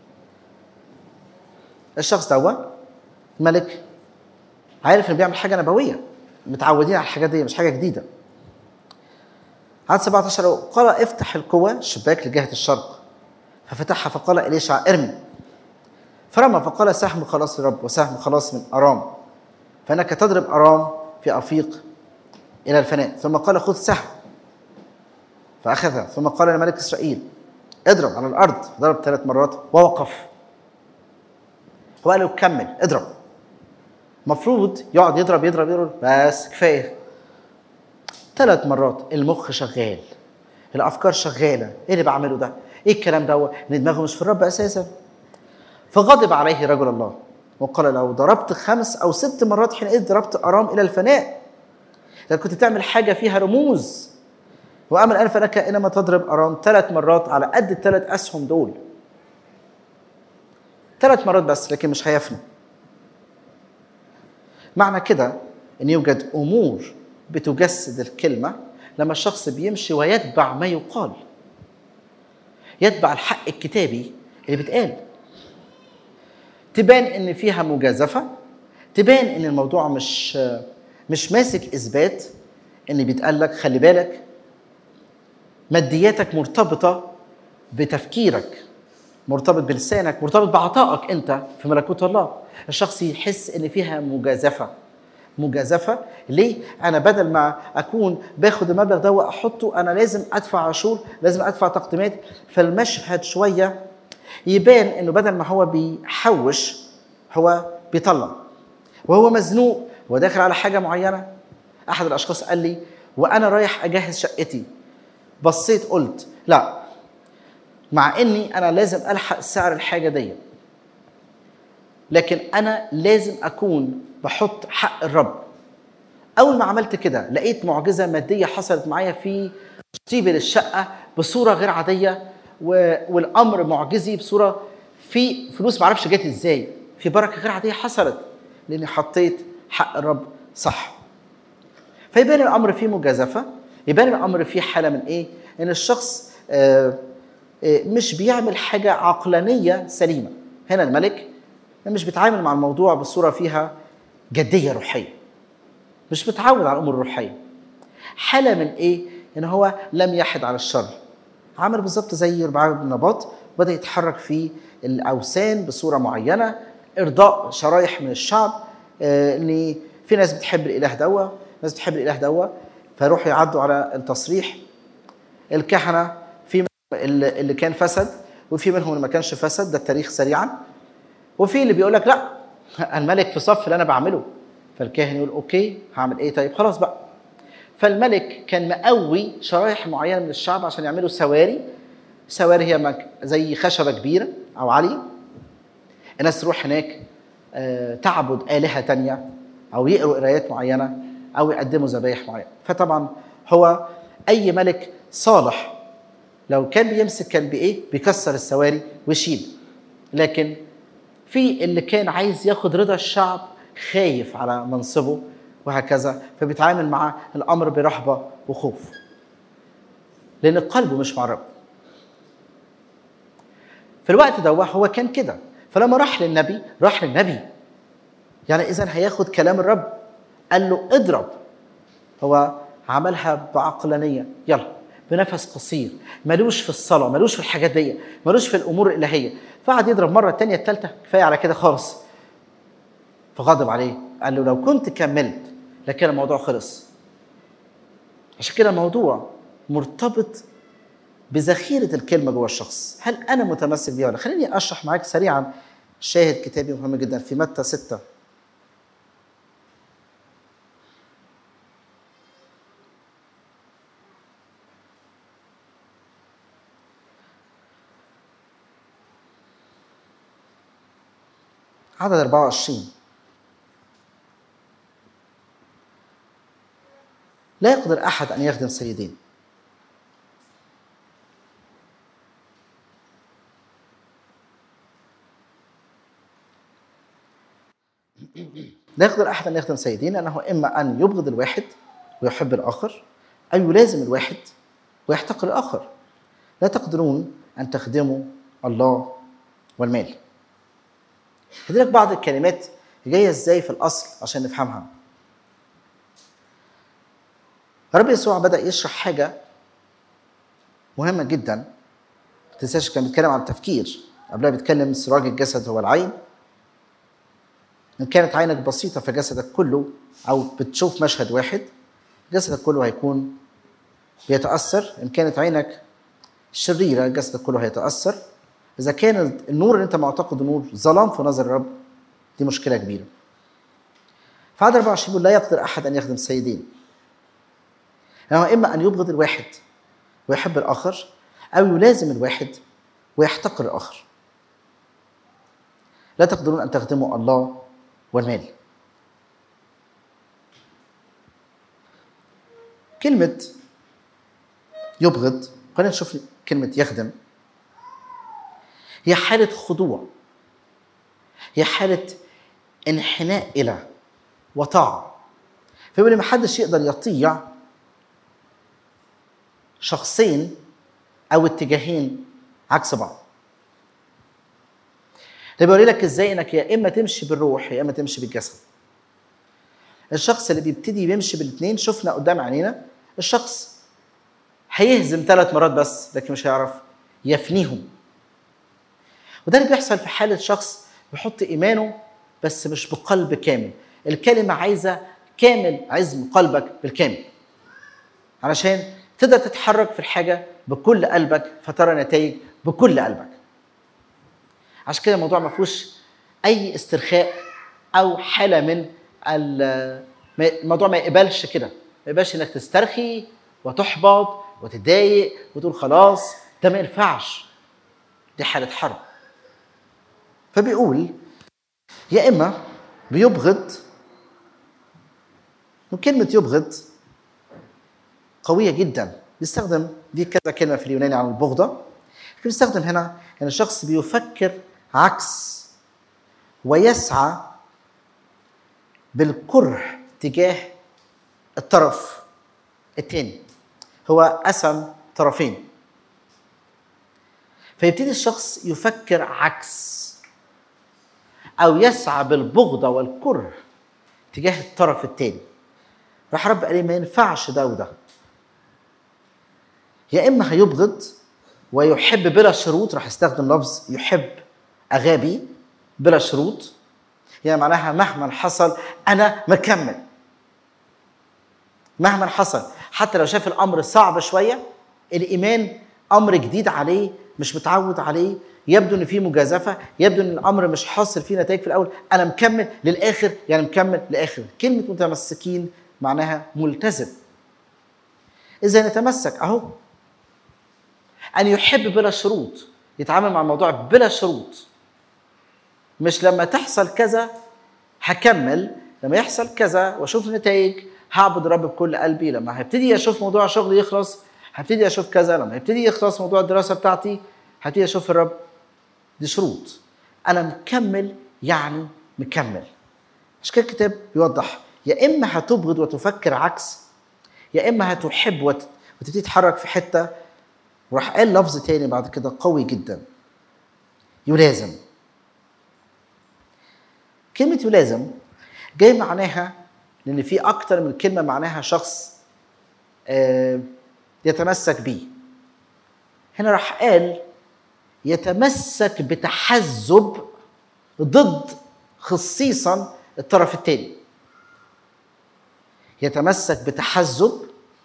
الشخص ده الملك عارف إنه بيعمل حاجة نبوية، متعودين على الحاجات دي، مش حاجة جديدة. عدد 17 قال افتح القوة الشباك لجهة الشرق، ففتحها فقال إليشع ارمي، فرمى فقال سهم خلاص الرب وسهم خلاص من أرام، فإنك تضرب أرام في أفيق إلى الفناء. ثم قال خذ سهم فأخذها. ثم قال لملك إسرائيل اضرب على الأرض، ضرب 3 مرات ووقف. هو قال له كمل اضرب، مفروض يقعد يضرب يضرب يضرب بس كفاية. 3 مرات المخ شغال، الأفكار شغالة، إيه اللي بعمله ده؟ إيه الكلام ده؟ إن دماغه مش في الرب أساسا. فغضب عليه رجل الله وقال له ضربت 5 أو 6 مرات حينئذ ضربت أرام إلى الفناء. إذا كنت تعمل حاجة فيها رموز، وأما الآن فلك إنما تضرب أرام 3 مرات على قد ال3 أسهم دول، 3 مرات بس، لكن مش هيفنوا. معنى كده أن يوجد أمور بتجسد الكلمة لما الشخص بيمشي ويتبع ما يقال، يتبع الحق الكتابي اللي بيتقال. تبان ان فيها مجازفة، تبان ان الموضوع مش ماسك اثبات، ان بيتقال لك خلي بالك مادياتك مرتبطة بتفكيرك، مرتبط بلسانك، مرتبط بعطائك انت في ملكوت الله. الشخص يحس ان فيها مجازفة. ليه؟ انا بدل ما اكون باخد المبلغ ده واحطه، انا لازم ادفع عشور، لازم ادفع تقديمات. فالمشهد شوية يبان انه بدل ما هو بيحوش هو بيطلع، وهو مزنوق وداخل على حاجة معينة. احد الاشخاص قال لي وانا رايح اجهز شقتي بصيت قلت لا، مع اني انا لازم الحق سعر الحاجة دي، لكن انا لازم اكون بحط حق الرب. اول ما عملت كده لقيت معجزة مادية حصلت معايا في تشطيب للشقة بصورة غير عادية، والامر معجزي بصورة، في فلوس معرفش جت ازاي، في بركة غير عادية حصلت لاني حطيت حق الرب صح. فيبان الامر فيه مجازفة، يبان الامر فيه حالة من ايه؟ ان الشخص مش بيعمل حاجة عقلانية سليمة. هنا الملك مش بيتعامل مع الموضوع بصورة فيها جدية روحية، مش متعود على الامور الروحية. حالة من ايه؟ ان هو لم يحد على الشر، عمل بالظبط زي ربعام بن نباط، بدأ يتحرك في الأوثان بصورة معينة، إرضاء شرايح من الشعب. إن في ناس بتحب الإله دوا، ناس بتحب الإله دوا، فيروحوا يعدوا على التصريح. الكهنة في اللي كان فسد، وفي منهم اللي ما كانش فسد، ده التاريخ سريعا. وفي اللي بيقول لك لا، الملك في صف اللي أنا بعمله، فالكاهن يقول أوكي هعمل إيه طيب خلاص بقى. فالملك كان مقوي شرايح معينة من الشعب عشان يعملوا سواري سواري هي زي خشبة كبيرة أو عالية، الناس تروح هناك تعبد آلهة تانية أو يقروا قرايات معينة أو يقدموا ذبايح معينة. فطبعا هو أي ملك صالح لو كان بيمسك كان بإيه؟ بيكسر السواري ويشيل. لكن في اللي كان عايز ياخد رضا الشعب، خايف على منصبه وهكذا، فبيتعامل مع الأمر برهبة وخوف، لأن قلبه مش مع الرب. في الوقت ده هو كان كده. فلما راح للنبي يعني إذن هياخد كلام الرب، قال له اضرب. هو عملها بعقلانية، يلا بنفس قصير، ملوش في الصلاة، ملوش في الحاجات دي، ملوش في الأمور الإلهية. فقعد يضرب مرة التانية التالتة، كفاية على كده خالص. فغضب عليه، قال له لو كنت كملت لكن الموضوع خلص. عشان كده الموضوع مرتبط بذخيرة الكلمة جوه الشخص، هل أنا متمسك بيها ولا؟ خليني أشرح معاك سريعا شاهد كتابي مهم جدا في متى 6. عدد 24. لا يقدر أحد أن يخدم سيدين. لا يقدر أحد أن يخدم سيدين، لأنه إما أن يبغض الواحد ويحب الآخر، أو يلازم الواحد ويحتقر الآخر. لا تقدرون أن تخدموا الله والمال. هدي لك بعض الكلمات جاية إزاي في الأصل عشان نفهمها. الرب يسوع بدأ يشرح حاجة مهمة جدا، ما تنساش كان بيتكلم عن التفكير. قبلها بيتكلم سراج الجسد هو العين. إن كانت عينك بسيطة فجسدك كله، أو بتشوف مشهد واحد، جسدك كله هيكون بيتأثر. إن كانت عينك شريرة جسدك كله هيتأثر. إذا كان النور اللي أنت معتقده نور ظلام في نظر الرب، دي مشكلة كبيرة. فعدد 24 بيقول لا يقدر أحد أن يخدم سيدين، لأنه إما أن يبغض الواحد ويحب الآخر، أو يلازم الواحد ويحتقر الآخر. لا تقدرون أن تخدموا الله والمال. كلمة يبغض، خلينا نشوف كلمة يخدم. هي حالة خضوع، هي حالة انحناء إلى وطاعة. فيقول ما حدش يقدر يطيع شخصين أو اتجاهين عكس بعض. ده بيوري لك ازاي انك يا اما تمشي بالروح يا اما تمشي بالجسد. الشخص اللي بيبتدي يمشي بالاثنين، شفنا قدام عينينا الشخص هيهزم 3 مرات بس، لكن مش هيعرف يفنيهم. وده اللي بيحصل في حالة شخص بيحط إيمانه بس مش بقلب كامل. الكلمة عايزة كامل عزم قلبك بالكامل علشان تقدر تتحرك في الحاجة بكل قلبك، فترى نتائج بكل قلبك. عشان كده الموضوع ما فيهوش أي استرخاء أو حالة من الموضوع. ما يقبلش كده، ما يقبلش إنك تسترخي وتحبط وتتضايق وتقول خلاص، ده ما ينفعش، دي حالة حرب. فبيقول يا إما بيبغض، وكلمة يبغض قوية جدا. بيستخدم دي كذا كلمة في اليوناني عن البغضة، بيستخدم هنا أن الشخص بيفكر عكس ويسعى بالكره تجاه الطرف الثاني. هو قسم طرفين، فيبتدي الشخص يفكر عكس أو يسعى بالبغضة والكره تجاه الطرف الثاني. راح رب قال لي ما ينفعش ده وده. يا إما هيبغض ويحب بلا شروط، راح يستخدم لفظ يحب أغابي بلا شروط، يعني معناها مهما حصل أنا مكمل، مهما حصل. حتى لو شاف الأمر صعب شوية، الإيمان أمر جديد عليه، مش متعود عليه، يبدو أن فيه مجازفة، يبدو أن الأمر مش حاصل فيه نتائج في الأول، أنا مكمل للآخر، يعني مكمل لآخر. كلمة متمسكين معناها ملتزم. إذا نتمسك أهو، أن يحب بلا شروط، يتعامل مع الموضوع بلا شروط. مش لما تحصل كذا هكمل، لما يحصل كذا واشوف النتائج هعبد الرب بكل قلبي، لما هبتدي اشوف موضوع شغلي يخلص هبتدي اشوف كذا، لما هبتدي يخلص موضوع الدراسه بتاعتي هبتدي اشوف الرب. دي شروط. انا مكمل يعني مكمل. عشان كده الكتاب بيوضح يا اما هتبغض وتفكر عكس، يا اما هتحب وتبتدي تتحرك في حته. وراح قال لفظ تاني بعد كده قوي جدا، يلازم. كلمة يلازم جاي معناها، لأن في أكتر من كلمة معناها شخص يتمسك بيه. هنا راح قال يتمسك بتحزب ضد خصيصا الطرف الثاني. يتمسك بتحزب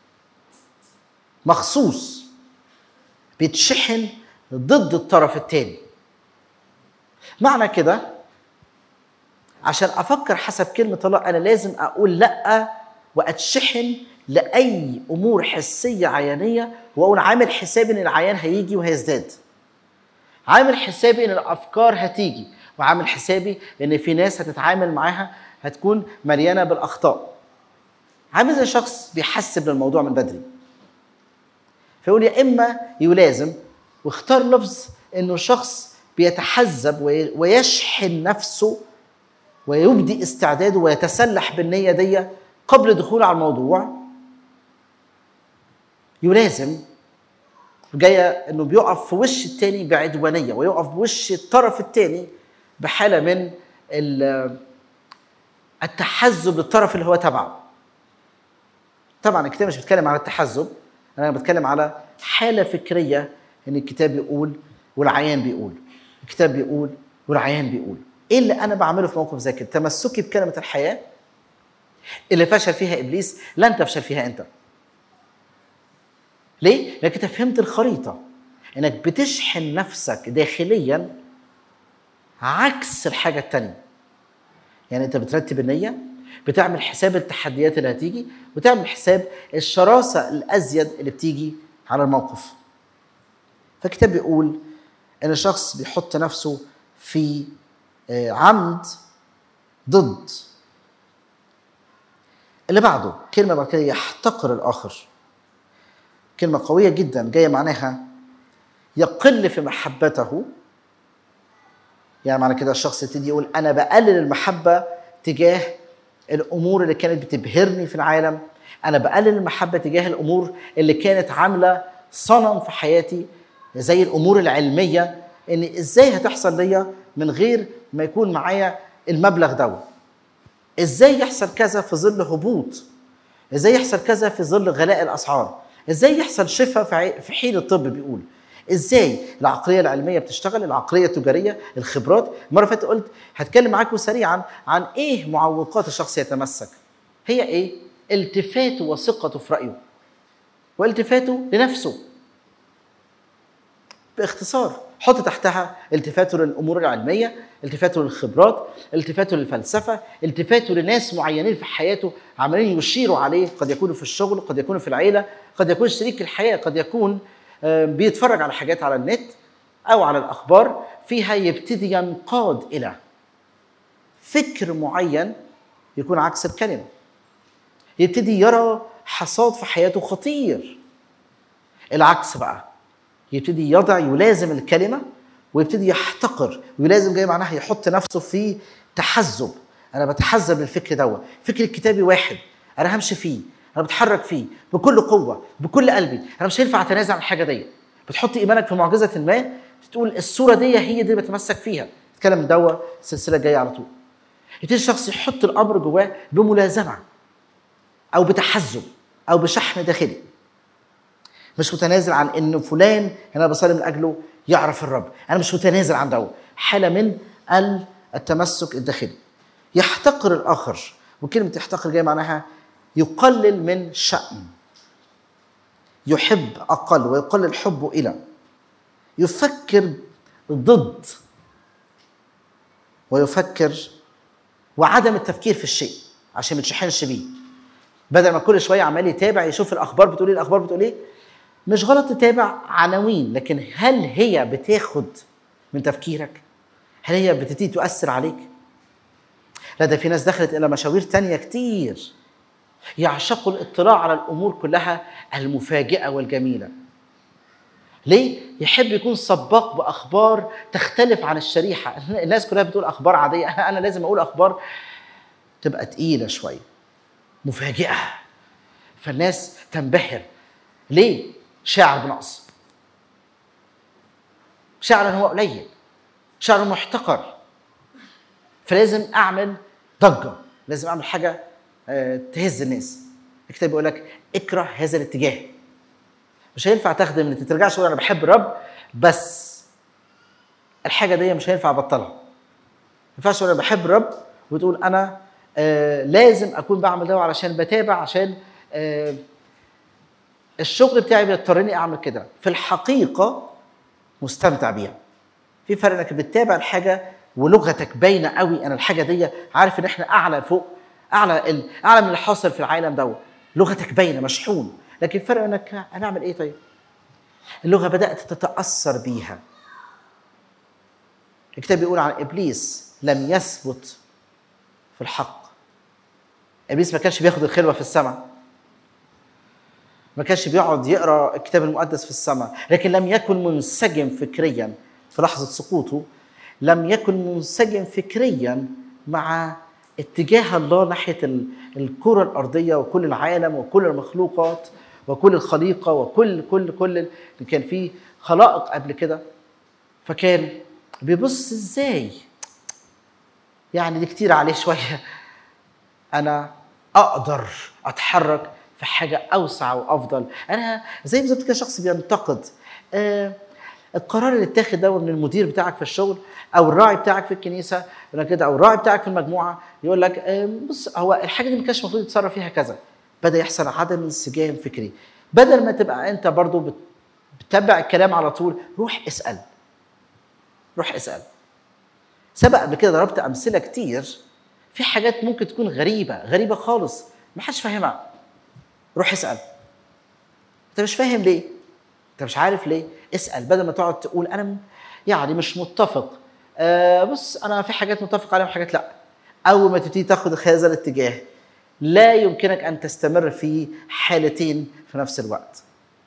مخصوص بيتشحن ضد الطرف الثاني. معنى كده عشان أفكر حسب كلمة الله أنا لازم أقول لأ وأتشحن لأي أمور حسية عيانية، وأقول عامل حسابي إن العيان هيجي وهيزداد، عامل حسابي إن الأفكار هتيجي، وعامل حسابي إن في ناس هتتعامل معاها هتكون مليانة بالأخطاء. عامل زي شخص بيحسب للموضوع من بدري. فيقول يا إما يلازم، واختار لفظ إنه شخص بيتحزب ويشحن نفسه ويبدي استعداده ويتسلح بالنية دي قبل دخول على الموضوع. يلازم جاية انه بيقف في وش التاني بعدوانية، ويقف بوش الطرف التاني بحالة من التحزب للطرف اللي هو تبعه. طبعا الكتاب مش بيتكلم على التحزب، انا بتكلم على حالة فكرية، ان الكتاب بيقول والعيان بيقول، الكتاب بيقول والعيان بيقول. ايه اللي انا بعمله في موقف زي كده؟ تمسكي بكلمة الحياة اللي فشل فيها ابليس لن تفشل فيها انت. ليه؟ لانك انت فهمت الخريطة، انك بتشحن نفسك داخليا عكس الحاجة التانية. يعني انت بترتب النية، بتعمل حساب التحديات اللي هتيجي، وتعمل حساب الشراسة الازيد اللي بتيجي على الموقف. فالكتاب بيقول ان الشخص بيحط نفسه في عمد ضد. اللي بعده كلمة بعد كده يحتقر الآخر. كلمة قوية جدا جاية معناها يقل في محبته. يعني معنى كده الشخص يبتدي يقول أنا بقلل المحبة تجاه الأمور اللي كانت بتبهرني في العالم، أنا بقلل المحبة تجاه الأمور اللي كانت عاملة صنم في حياتي زي الأمور العلمية، إن إزاي هتحصل ليا من غير ما يكون معايا المبلغ ده، إزاي يحصل كذا في ظل هبوط، إزاي يحصل كذا في ظل غلاء الأسعار، إزاي يحصل شفاء في حين الطب بيقول، إزاي العقلية العلمية بتشتغل، العقلية التجارية، الخبرات. مرة فاتت قلت هتكلم معاكم سريعا عن إيه معوقات الشخص يتمسك. هي إيه؟ التفاته وثقته في رأيه، والتفاته لنفسه. باختصار حط تحتها التفاته للأمور العلمية، التفاته للخبرات، التفاته للفلسفة، التفاته لناس معينين في حياته عمالين يشيروا عليه، قد يكونوا في الشغل، قد يكونوا في العيلة، قد يكون شريك الحياة، قد يكون بيتفرج على حاجات على النت أو على الأخبار فيها يبتدي ينقاد إلى فكر معين يكون عكس الكلمة، يبتدي يرى حصاد في حياته خطير. العكس بقى يبتدي يضع يلازم الكلمة ويبتدي يحتقر. ويلازم جاي معناها يحط نفسه في تحزب. أنا بتحزب للفكر دوت، فكر الكتابي واحد أنا همشي فيه، أنا بتحرك فيه بكل قوة بكل قلبي، أنا مش هينفع أتنازع عن الحاجة دي. بتحط إيمانك في معجزة ما، تقول الصورة دي هي دي بتمسك فيها. تتكلم دوت السلسلة الجاية على طول. يبتدي الشخص يحط الأمر جواه بملازمة أو بتحزب أو بشحن داخلي، مش متنازل عن إنه فلان أنا بصلي من أجله يعرف الرب، أنا مش متنازل عن ده. حالة من التمسك الداخلي. يحتقر الآخر، وكلمة يحتقر جاي معناها يقلل من شأن، يحب أقل ويقلل حبه إلى، يفكر ضد، ويفكر وعدم التفكير في الشيء عشان ما تشحنش بيه. بدل ما كل شوية عمال يتابع يشوف الأخبار بتقول إيه، الأخبار بتقول إيه، مش غلط تتابع عناوين، لكن هل هي بتاخد من تفكيرك؟ هل هي بتبتدي تؤثر عليك؟ لا، ده في ناس دخلت الى مشاوير تانية كتير، يعشقوا الاطلاع على الامور كلها المفاجئه والجميله. ليه؟ يحب يكون سباق باخبار تختلف عن الشريحه. الناس كلها بتقول اخبار عاديه، انا لازم اقول اخبار تبقى تقيله شويه، مفاجئه، فالناس تنبهر. ليه؟ شاعر بنقص، شاعر ان هو قليل، شاعر محتقر، فلازم اعمل ضجه، لازم اعمل حاجه تهز الناس. الكتاب بيقول لك اكره هذا الاتجاه. مش هينفع تخدم، انت ترجعش تقول انا بحب الرب بس الحاجه دي مش هينفع ابطلها. ما ينفعش تقول انا بحب الرب وتقول انا لازم اكون بعمل ده علشان بتابع، عشان الشغل بتاعي بيضطرني اعمل كده. في الحقيقه مستمتع بيها. في فرق انك بتتابع الحاجه ولغتك باينه قوي، انا الحاجه دي عارف ان احنا اعلى فوق، اعلى من اللي حاصل في العالم ده، لغتك باينه مشحون. لكن فرق انك هنعمل ايه؟ طيب اللغه بدات تتاثر بيها. الكتاب بيقول عن ابليس لم يثبت في الحق. ابليس ما كانش بياخد الخلوه في السماء، ما كانش بيقعد يقرا الكتاب المقدس في السماء، لكن لم يكن منسجم فكريا في لحظه سقوطه، لم يكن منسجم فكريا مع اتجاه الله ناحيه الكره الارضيه وكل العالم وكل المخلوقات وكل الخليقه وكل اللي كان فيه خلائق قبل كده. فكان بيبص ازاي يعني دي كتير عليه شويه، انا اقدر اتحرك في حاجه اوسع وافضل. انا زي بالظبط كده شخص بينتقد القرار اللي اتاخد ده من المدير بتاعك في الشغل او الراعي بتاعك في الكنيسه كده، او الراعي بتاعك في المجموعه، يقول لك بص هو الحاجه دي ما كانش المفروض يتصرف فيها كذا. بدا يحصل عدم انسجام فكري. بدل ما تبقى انت برضو بتتبع الكلام على طول، روح اسال. سبق قبل كده ضربت امثله كتير في حاجات ممكن تكون غريبه خالص ما حدش فاهمها. روح اسال. انت مش فاهم ليه؟ انت مش عارف ليه؟ اسال، بدل ما تقعد تقول انا يعني مش متفق. بص انا في حاجات متفق عليها وحاجات لا. اول ما تبتدي تاخد هذا الاتجاه لا يمكنك ان تستمر في حالتين في نفس الوقت.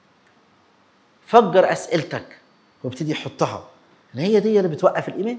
فجر اسئلتك وابتدي حطها، ان هي دي اللي بتوقف الايمان.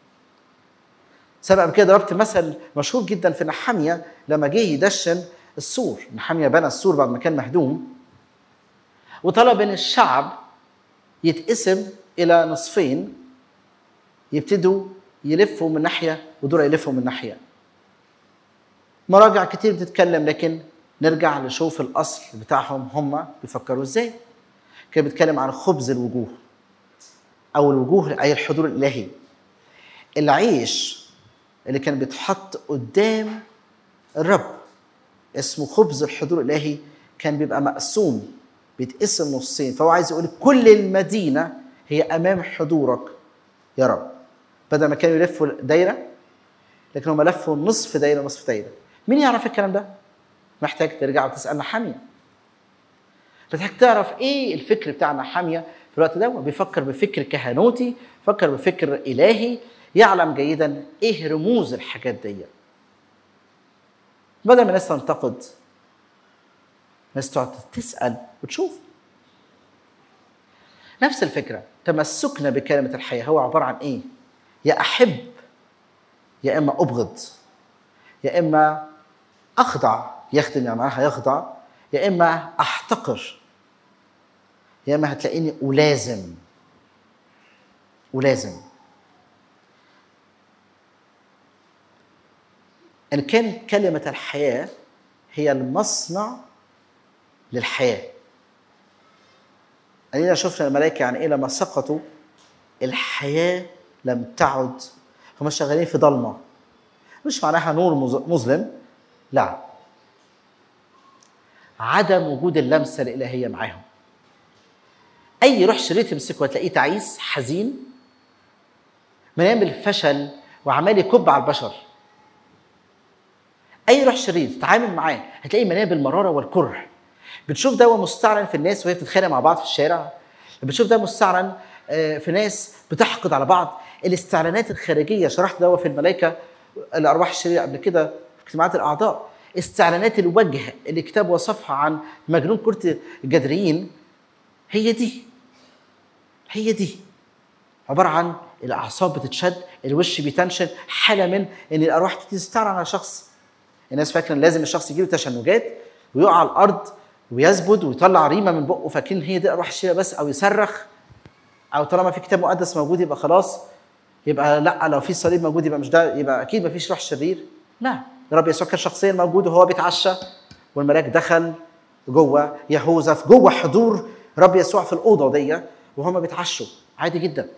سبق كده ضربت مثل مشهور جدا في نحمية لما جه يدشن السور. نحمية بنى السور بعد ما كان مهدوم، وطلب ان الشعب يتقسم الى نصفين، يبتدوا يلفوا من ناحيه ودول يلفوا من ناحيه. مراجع كتير بتتكلم، لكن نرجع نشوف الاصل بتاعهم هم بيفكروا ازاي. كان بيتكلم عن خبز الوجوه او الوجوه اي الحضور الالهي. العيش اللي كان بيتحط قدام الرب اسمه خبز الحضور الالهي، كان بيبقى مقسوم، بيتقسم نصين. فهو عايز يقول كل المدينه هي امام حضورك يا رب. بدل ما كانوا يلفوا دايره، لكن هم لفوا نصف دايره نصف دايره. مين يعرف الكلام ده؟ محتاج ترجع وتسال نحمية. محتاج تعرف ايه الفكر بتاع نحمية في الوقت ده. بيفكر بفكر كهنوتي، فكر بفكر الهي، يعلم جيدا ايه رموز الحاجات دي. بدل ما الناس تنتقد، الناس تقعد تسال وتشوف. نفس الفكره، تمسكنا بكلمه الحياه هو عباره عن ايه؟ يا احب يا اما ابغض، يا اما اخضع، يخدم يعني معناها يخضع، يا اما احتقر، يا اما هتلاقيني ألازم. ان كان كلمه الحياه هي المصنع للحياه. أننا شفنا الملائكة يعني إيه لما سقطوا الحياة لم تعد. هم شغالين في ضلمة، مش معناها نور مظلم، لا، عدم وجود اللمسة الإلهية معاهم. أي روح شرير تمسكه هتلاقيه تعيس حزين مليان بالفشل وعمال يكب على البشر. أي روح شرير تتعامل معاه هتلاقيه مليان بالمرارة والكره، بتشوف ده مستعلن في الناس وهي بتتخانق مع بعض في الشارع. بتشوف ده مستعلن في ناس بتحقد على بعض. الاستعلانات الخارجيه شرحت ده في الملائكه الارواح الشريره قبل كده في اجتماعات الاعضاء. استعلانات الوجه اللي كتاب وصفها عن مجنون كرة الجدريين هي دي عباره عن الاعصاب بتتشد، الوش بيتنشن، حاله من ان الارواح تستعلن على شخص. الناس فاكره ان لازم الشخص يجيله تشنجات ويقع على الارض ويسجد ويطلع ريمه من بقه، فاكرين هي دي الارواح الشريره بس، او يصرخ، او طالما في كتاب مقدس موجود يبقى خلاص، يبقى لا لو في صليب موجود يبقى مش ده، يبقى اكيد ما فيش روح شرير. لا، الرب يسوع كان شخصيا موجود وهو بيتعشى والملاك دخل جوه يهوذا، في جوه حضور رب يسوع في الاوضه دي وهم بيتعشوا عادي جدا.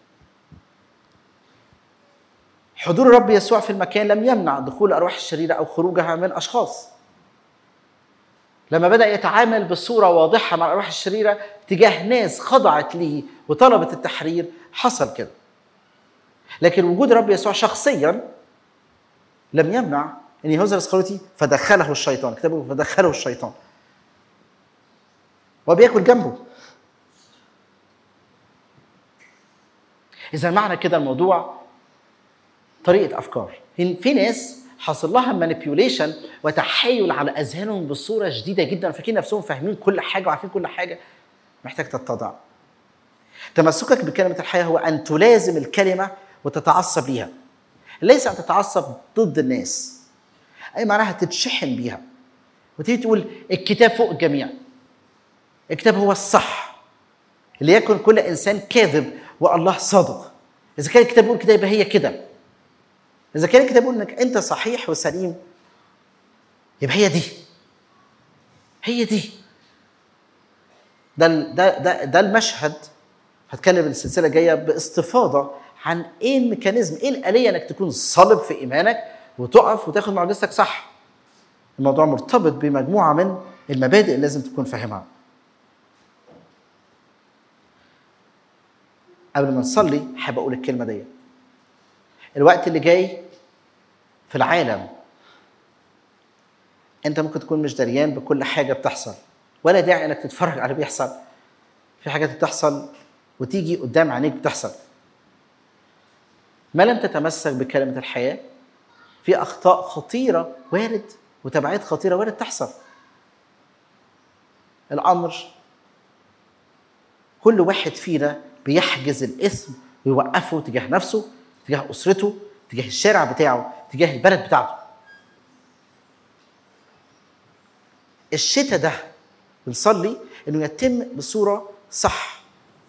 حضور الرب يسوع في المكان لم يمنع دخول الارواح الشريره او خروجها من اشخاص. لما بدأ يتعامل بصورة واضحة مع الأرواح الشريرة تجاه ناس خضعت ليه وطلبت التحرير حصل كده. لكن وجود رب يسوع شخصيا لم يمنع أن يهوذا الإسخريوطي فدخله الشيطان، كتابه فدخله الشيطان وبياكل جنبه. إذا معنى كده الموضوع طريقة أفكار. في ناس حصل لها مانيبيوليشن وتحايل على اذهانهم بصوره شديده جدا، فاكرين نفسهم فاهمين كل حاجه وعارفين كل حاجه. محتاج تتضع. تمسكك بكلمه الحياه هو ان تلازم الكلمه وتتعصب ليها، ليس ان تتعصب ضد الناس، اي معناها تتشحن بيها وتيجي تقول الكتاب فوق الجميع، الكتاب هو الصح، ليكن كل انسان كاذب والله صادق. اذا كان الكتاب يقول كده يبقى هي كده، إذا كان الكتاب يقول إنك أنت صحيح وسليم يبقى هي دي. ده المشهد. هتكلم السلسلة جاية باستفاضة عن إيه الميكانيزم، إيه الآلية إنك تكون صلب في إيمانك وتقف وتاخد معجزتك صح. الموضوع مرتبط بمجموعة من المبادئ اللي لازم تكون فاهمها. قبل ما نصلي حابب أقول الكلمة دي. الوقت اللي جاي في العالم انت ممكن تكون مش دريان بكل حاجه بتحصل، ولا داعي انك تتفرج على اللي بيحصل. في حاجات بتحصل وتيجي قدام عينيك بتحصل. ما لم تتمسك بكلمه الحياه في اخطاء خطيره وارد وتبعات خطيره وارد تحصل. الامر كل واحد فينا بيحجز الاثم ويوقفه تجاه نفسه، تجاه اسرته، تجاه الشارع بتاعه، تجاه البلد بتاعته. الشتاء ده بنصلي انه يتم بصوره صح،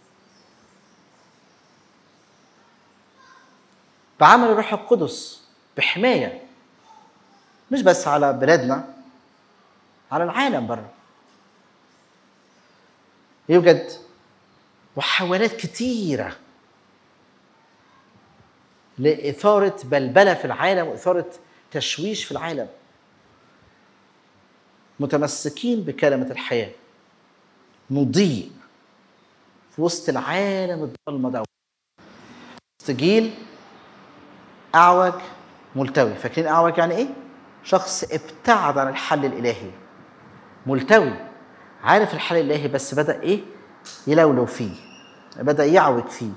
بعمل الروح القدس، بحمايه مش بس على بلادنا، على العالم بره. يوجد محاولات كتيره لإثارة بلبلة في العالم وإثارة تشويش في العالم. متمسكين بكلمة الحياة نضيء في وسط العالم الضلمة ده، وسط جيل أعوج ملتوي. فاكرين أعوج يعني إيه؟ شخص ابتعد عن الحل الإلهي. ملتوي عارف الحل الإلهي بس بدأ إيه؟ يلولو فيه، بدأ يعوج فيه.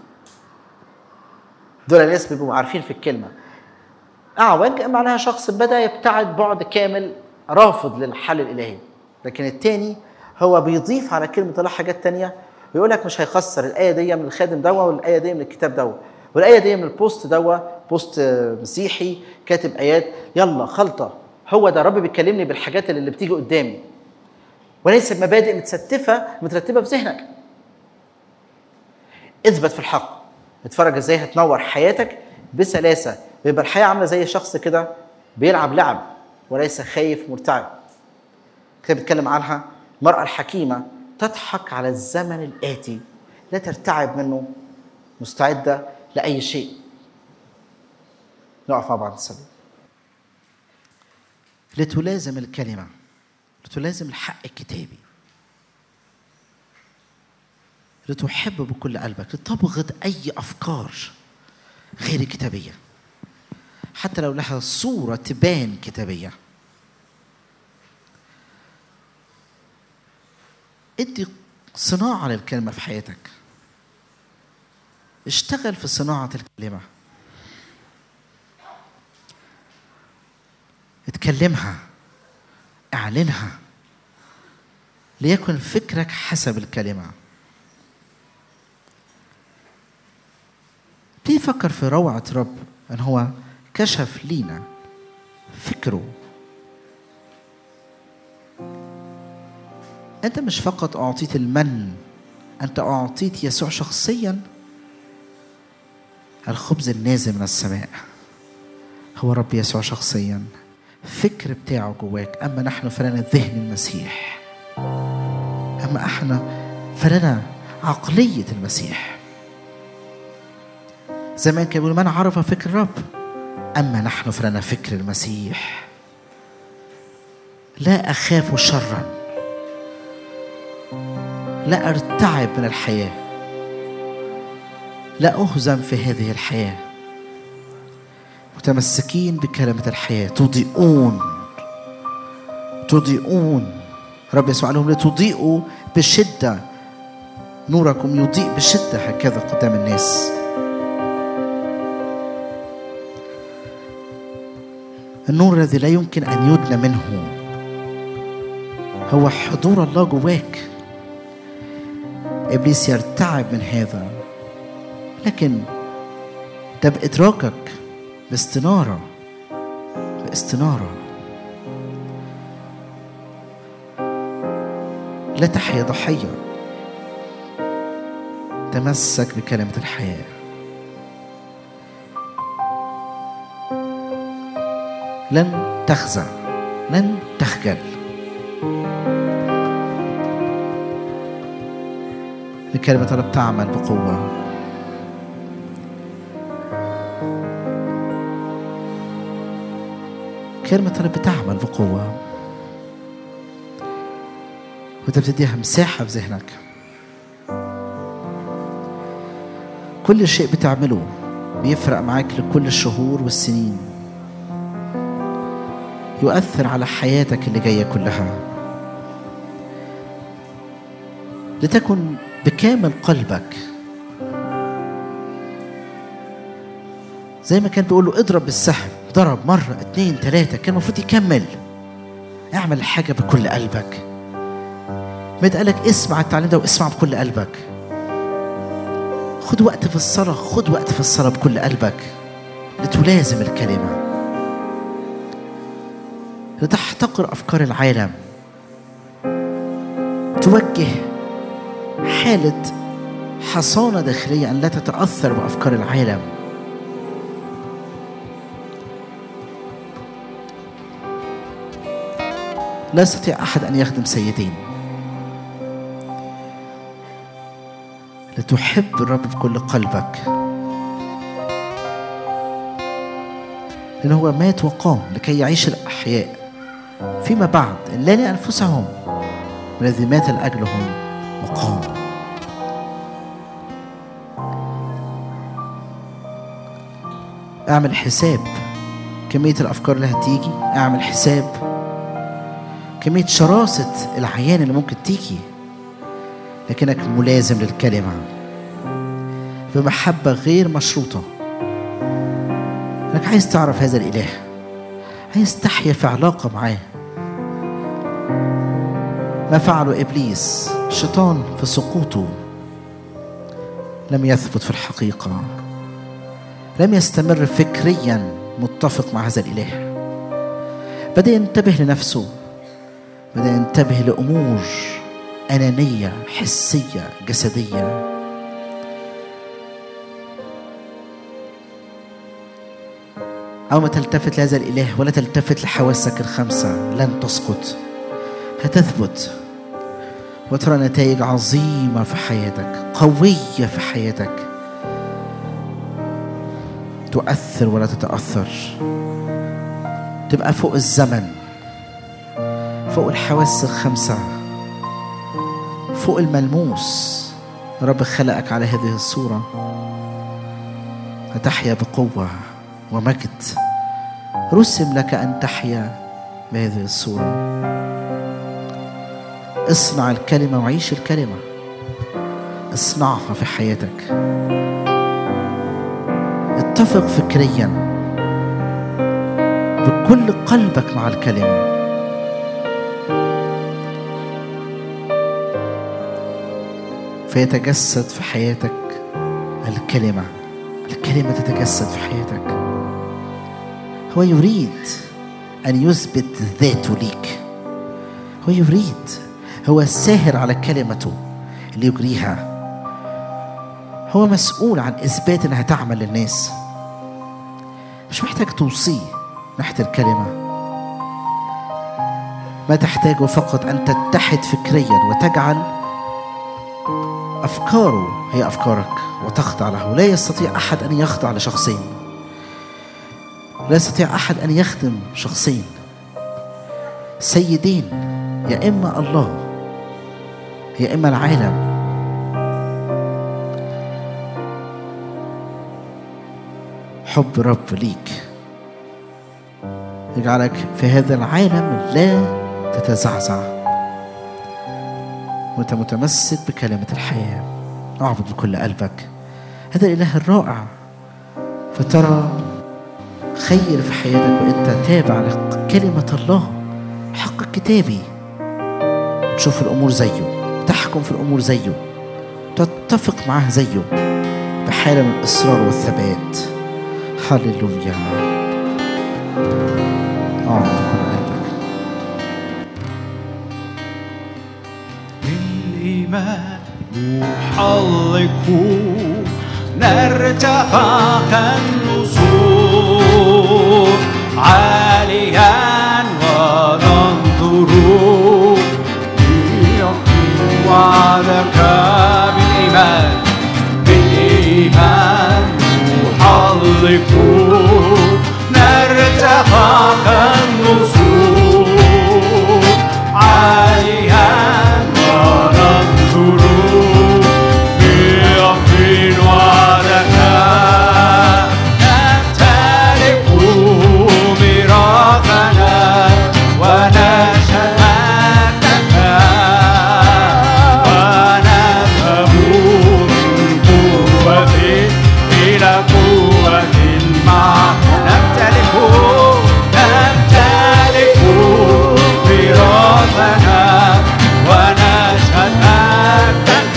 دول الناس بيبقوا عارفين في الكلمة. أعوج معناها شخص بدأ يبتعد بعد كامل، رافض للحل الإلهي. لكن التاني هو بيضيف على كلمة الله حاجات تانية ويقول لك مش هيخسر الآية دي من الخادم دوا، والآية دي من الكتاب دوا، والآية دي من البوست دوا، بوست مسيحي كاتب آيات، يلا خلطة. هو ده رب بيكلمني بالحاجات اللي بتيجي قدامي، وليس مبادئ مترتبة في ذهنك. اثبت في الحق، اتفرج ازاي هتنور حياتك بسلاسة، بيبقى الحياة عاملة زي شخص كده بيلعب لعب وليس خايف مرتعب. كده بيتكلم عنها المرأة الحكيمة تضحك على الزمن الآتي، لا ترتعب منه، مستعدة لأي شيء. نقف مع بعض نصلي. لتلازم الكلمة، لتلازم الحق الكتابي، لتحب بكل قلبك، لتبغض أي أفكار غير كتابية حتى لو لها صورة تبان كتابية. ادي صناعة للكلمة في حياتك. اشتغل في صناعة الكلمة. اتكلمها، اعلنها، ليكن فكرك حسب الكلمة. ابتدي فكر في روعة رب ان هو كشف لينا فكره. انت مش فقط اعطيت المن، انت اعطيت يسوع شخصيا الخبز النازل من السماء. هو رب يسوع شخصيا، فكر بتاعه جواك. اما نحن فلنا ذهن المسيح، اما احنا فلنا عقلية المسيح. زمان كان بيقول من عرف فكر الرب، اما نحن فلنا فكر المسيح. لا اخاف شرا، لا ارتعب من الحياة، لا اهزم في هذه الحياة. متمسكين بكلمة الحياة، تضيئون. رب يسوع لهم لتضيئوا بشدة، نوركم يضيء بشدة هكذا قدام الناس. النور الذي لا يمكن أن يدنى منه هو حضور الله جواك. إبليس يرتعب من هذا، لكن ده بإدراكك باستنارة. لا تحيا ضحية، تمسك بكلمة الحياة. لن تخزى، لن تخجل. لكلمة الرب تعمل بقوة. كلمة الرب تعمل بقوة، وانت بتديها مساحة في ذهنك. كل شيء بتعمله بيفرق معاك لكل الشهور والسنين، يؤثر على حياتك اللي جاية كلها. لتكن بكامل قلبك، زي ما كان بيقول له اضرب بالسهم، ضرب مرة 2 3، كان المفروض يكمل. اعمل الحاجة بكل قلبك. ما يتقالك اسمع التعليم ده واسمع بكل قلبك. خد وقت في الصلاة، بكل قلبك لتلازم الكلمة، لتحتقر أفكار العالم، توجه حالة حصانة داخلية أن لا تتأثر بأفكار العالم. لا يستطيع أحد أن يخدم سيدين. لتحب الرب بكل قلبك، لأنه هو مات وقام لكي يعيش الأحياء فيما بعد، لا لأنفسهم، والذي مات لأجلهم وقام. اعمل حساب كمية الأفكار اللي هتيجي، اعمل حساب كمية شراسة العيان اللي ممكن تيجي، لكنك ملازم للكلمة بمحبة غير مشروطة. انك عايز تعرف هذا الإله، عايز تحيا في علاقة معاه. ما فعله إبليس الشيطان في سقوطه لم يثبت في الحقيقة، لم يستمر فكريا متفق مع هذا الإله. بدأ ينتبه لنفسه، بدأ ينتبه لأمور أنانية حسية جسدية. أو ما تلتفت لهذا الإله ولا تلتفت لحواسك الخمسة، لن تسقط، هتثبت وترى نتائج عظيمة في حياتك، قوية في حياتك، تؤثر ولا تتأثر. تبقى فوق الزمن، فوق الحواس الخمسة، فوق الملموس. رب خلقك على هذه الصورة، هتحيا بقوة ومجد. رسم لك أن تحيا بهذه الصورة. اصنع الكلمة وعيش الكلمة. اصنعها في حياتك. اتفق فكريا بكل قلبك مع الكلمة. فيتجسد في حياتك الكلمة. الكلمة تتجسد في حياتك. هو يريد أن يثبت ذاته ليك. هو يريد، هو الساهر على كلمته اللي يجريها. هو مسؤول عن إثبات أنها تعمل للناس. مش محتاج توصيه ناحية الكلمة. ما تحتاجه فقط أن تتحد فكريا وتجعل أفكاره هي أفكارك وتخضع له. لا يستطيع أحد أن يخضع لشخصين. لا يستطيع أحد أن يخدم شخصين سيدين، يا إما الله يا إما العالم. حب رب ليك يجعلك في هذا العالم لا تتزعزع وأنت متمسك بكلمة الحياة. اعبد بكل قلبك هذا الإله الرائع، فترى خير في حياتك وأنت تابع لكلمة الله. حق الكتابي، تشوف الأمور زيه، تحكم في الأمور زيه، تتفق معه زيه بحالة من الإصرار والثبات. هللويا. اعبد بكل قلبك. بالإيمان نحلق نرتفع كالنسور عاليا وننظر بيقين وعدك. بالإيمان بالإيمان نحلق نرتفع كالنسور عاليا وننظر بيقين وعدك. نمتلك ميراثنا ونشهد مجدك ونذهب من قوة إلى قوة معك. نمتلك ميراثنا ونشهد مجدك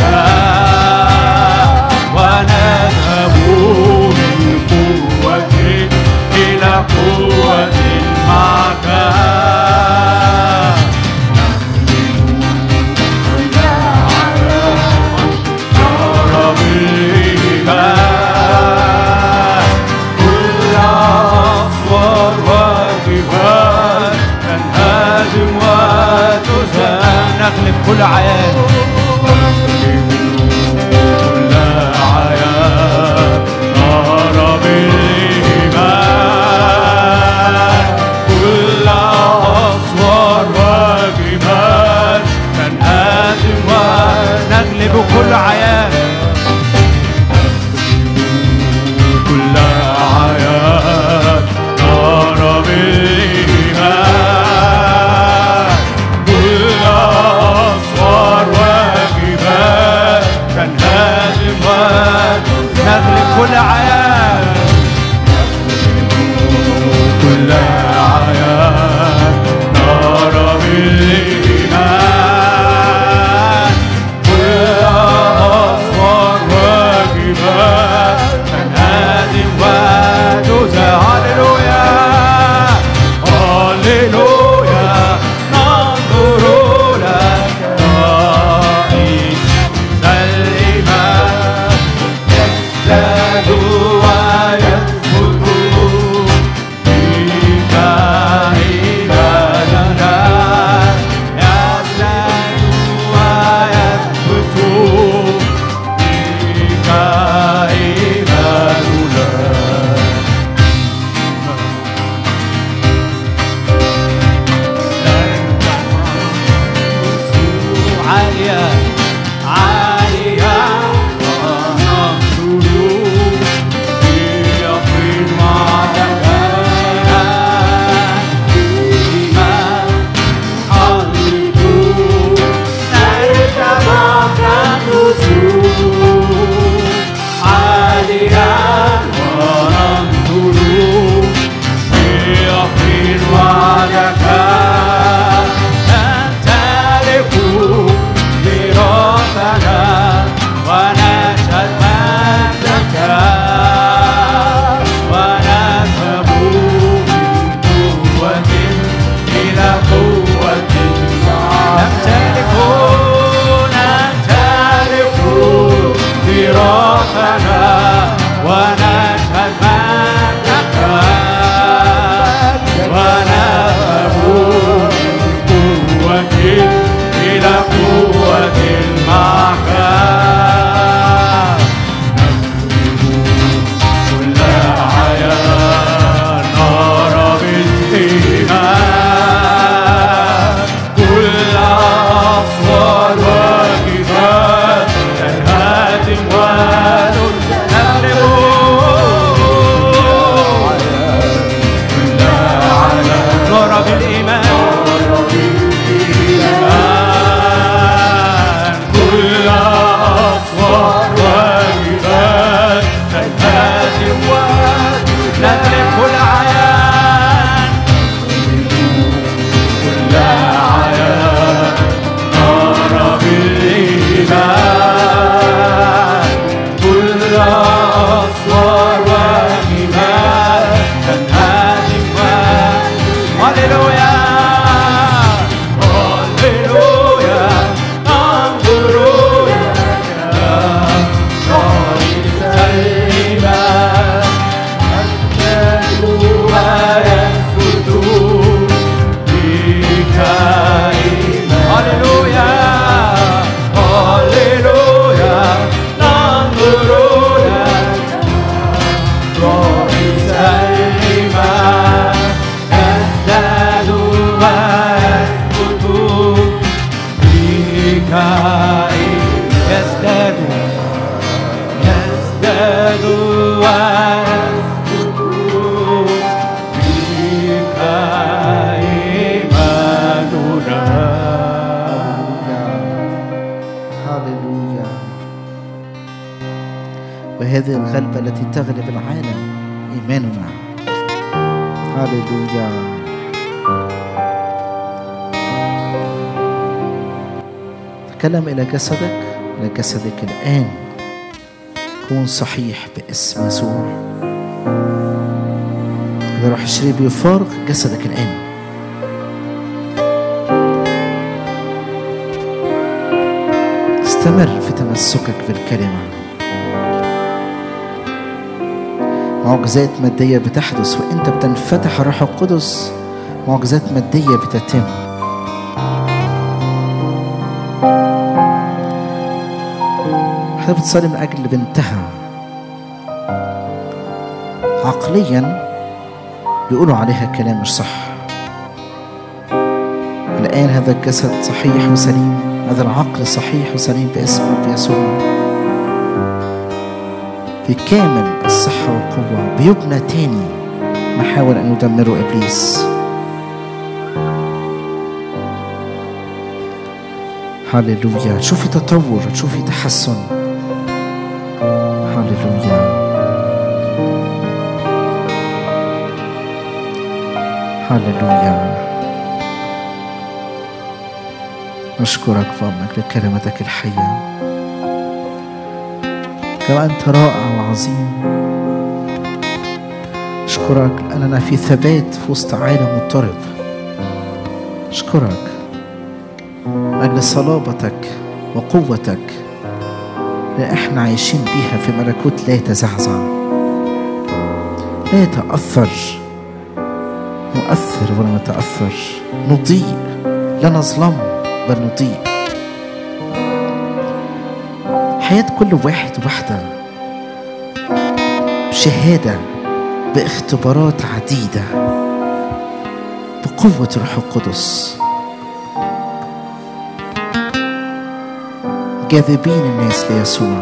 ونذهب من قوة إلى قوة معك. نرى بالإيمان كل أسوار وجبال تنهدم وتزال. نغلب كل عيان، كل عيان. نرى بالإيمان كل أسوار وجبال تنهدم ونغلب كل عيان. كل عيان. نرى بالإيمان كل أسوار وجبال يزداد ويسكت بك إيماننا. هاليلويا. وهذه الغلبة التي تغلب العالم إيماننا. هاليلويا. تكلم إلى جسدك الآن. كون صحيح باسم يسوع. إذا روح الشرير بيفارق جسدك الآن. استمر في تمسكك بالكلمة. معجزات مادية بتحدث وإنت بتنفتح الروح القدس. معجزات مادية بتتم. حتى بتصلي من أجل بنتها. عقليا بيقولوا عليها كلام مش صح. الآن هذا الجسد صحيح وسليم. هذا العقل صحيح وسليم باسم رب يسوع. في كامل الصحة والقوة. بيبنى تاني ما حاول أن يدمره إبليس. هاليلويا. تشوفي تطور، تشوفي تحسن. هاليلويا. هاليلويا. نشكرك فضلك لكلمتك الحية. كما أنت رائع وعظيم. أشكرك لأننا في ثبات في وسط عالم مضطرب. أشكرك أجل صلابتك وقوتك اللي احنا عايشين بيها في ملكوت لا يتزعزع، لا يتأثر، نؤثر ولا نتأثر، نضيء لا نظلم بل نضيء. حياة كل واحد وواحدة بشهادة، باختبارات عديدة، بقوة روح القدس، جاذبين الناس ليسوع.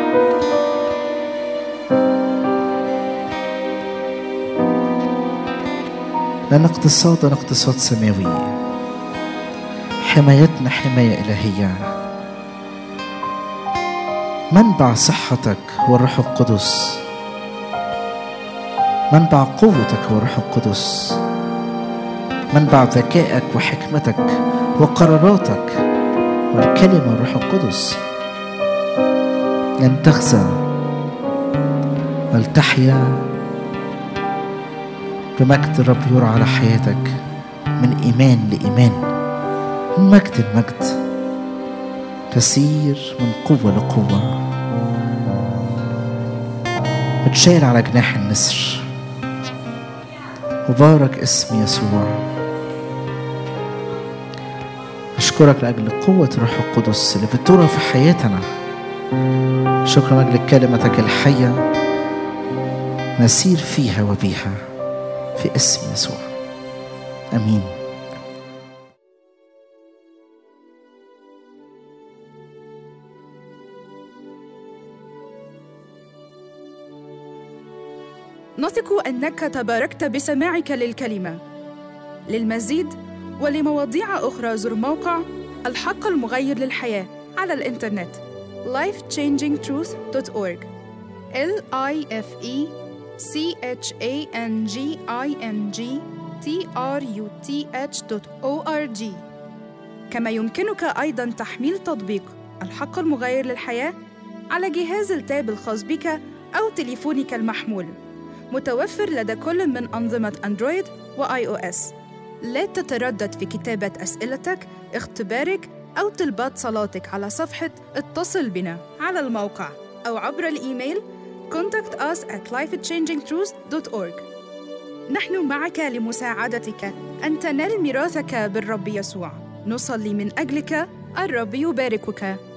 لأن اقتصادنا اقتصاد سماوي، حمايتنا حماية إلهية. منبع صحتك هو الروح القدس، منبع قوتك هو الروح القدس، منبع ذكائك وحكمتك وقراراتك والكلمة الروح القدس. لن تخزى بل تحيا بمجد الرب يرى على حياتك، من إيمان لإيمان، من مجد لمجد، تسير من قوة لقوة، بتشايل على جناح النسر. مبارك اسم يسوع. أشكرك لأجل قوة روح القدس اللي بترى في حياتنا. شكرا لأجل كلمتك الحية نسير فيها وبيها في اسم يسوع، آمين. نثق أنك تباركت بسماعك للكلمة. للمزيد ولمواضيع أخرى زر موقع الحق المغير للحياة على الإنترنت lifechangingtruth.org lifechangingtruth.org. كما يمكنك أيضاً تحميل تطبيق الحق المغير للحياة على جهاز التاب الخاص بك أو تليفونك المحمول، متوفر لدى كل من أنظمة أندرويد وآي أو إس. لا تتردد في كتابة أسئلتك، اختبارك أو طلبات صلاتك على صفحة اتصل بنا على الموقع أو عبر الإيميل contact us at lifechangingtruth.org. نحن معك لمساعدتك أن تنال ميراثك بالرب يسوع. نصلي من أجلك. الرب يباركك.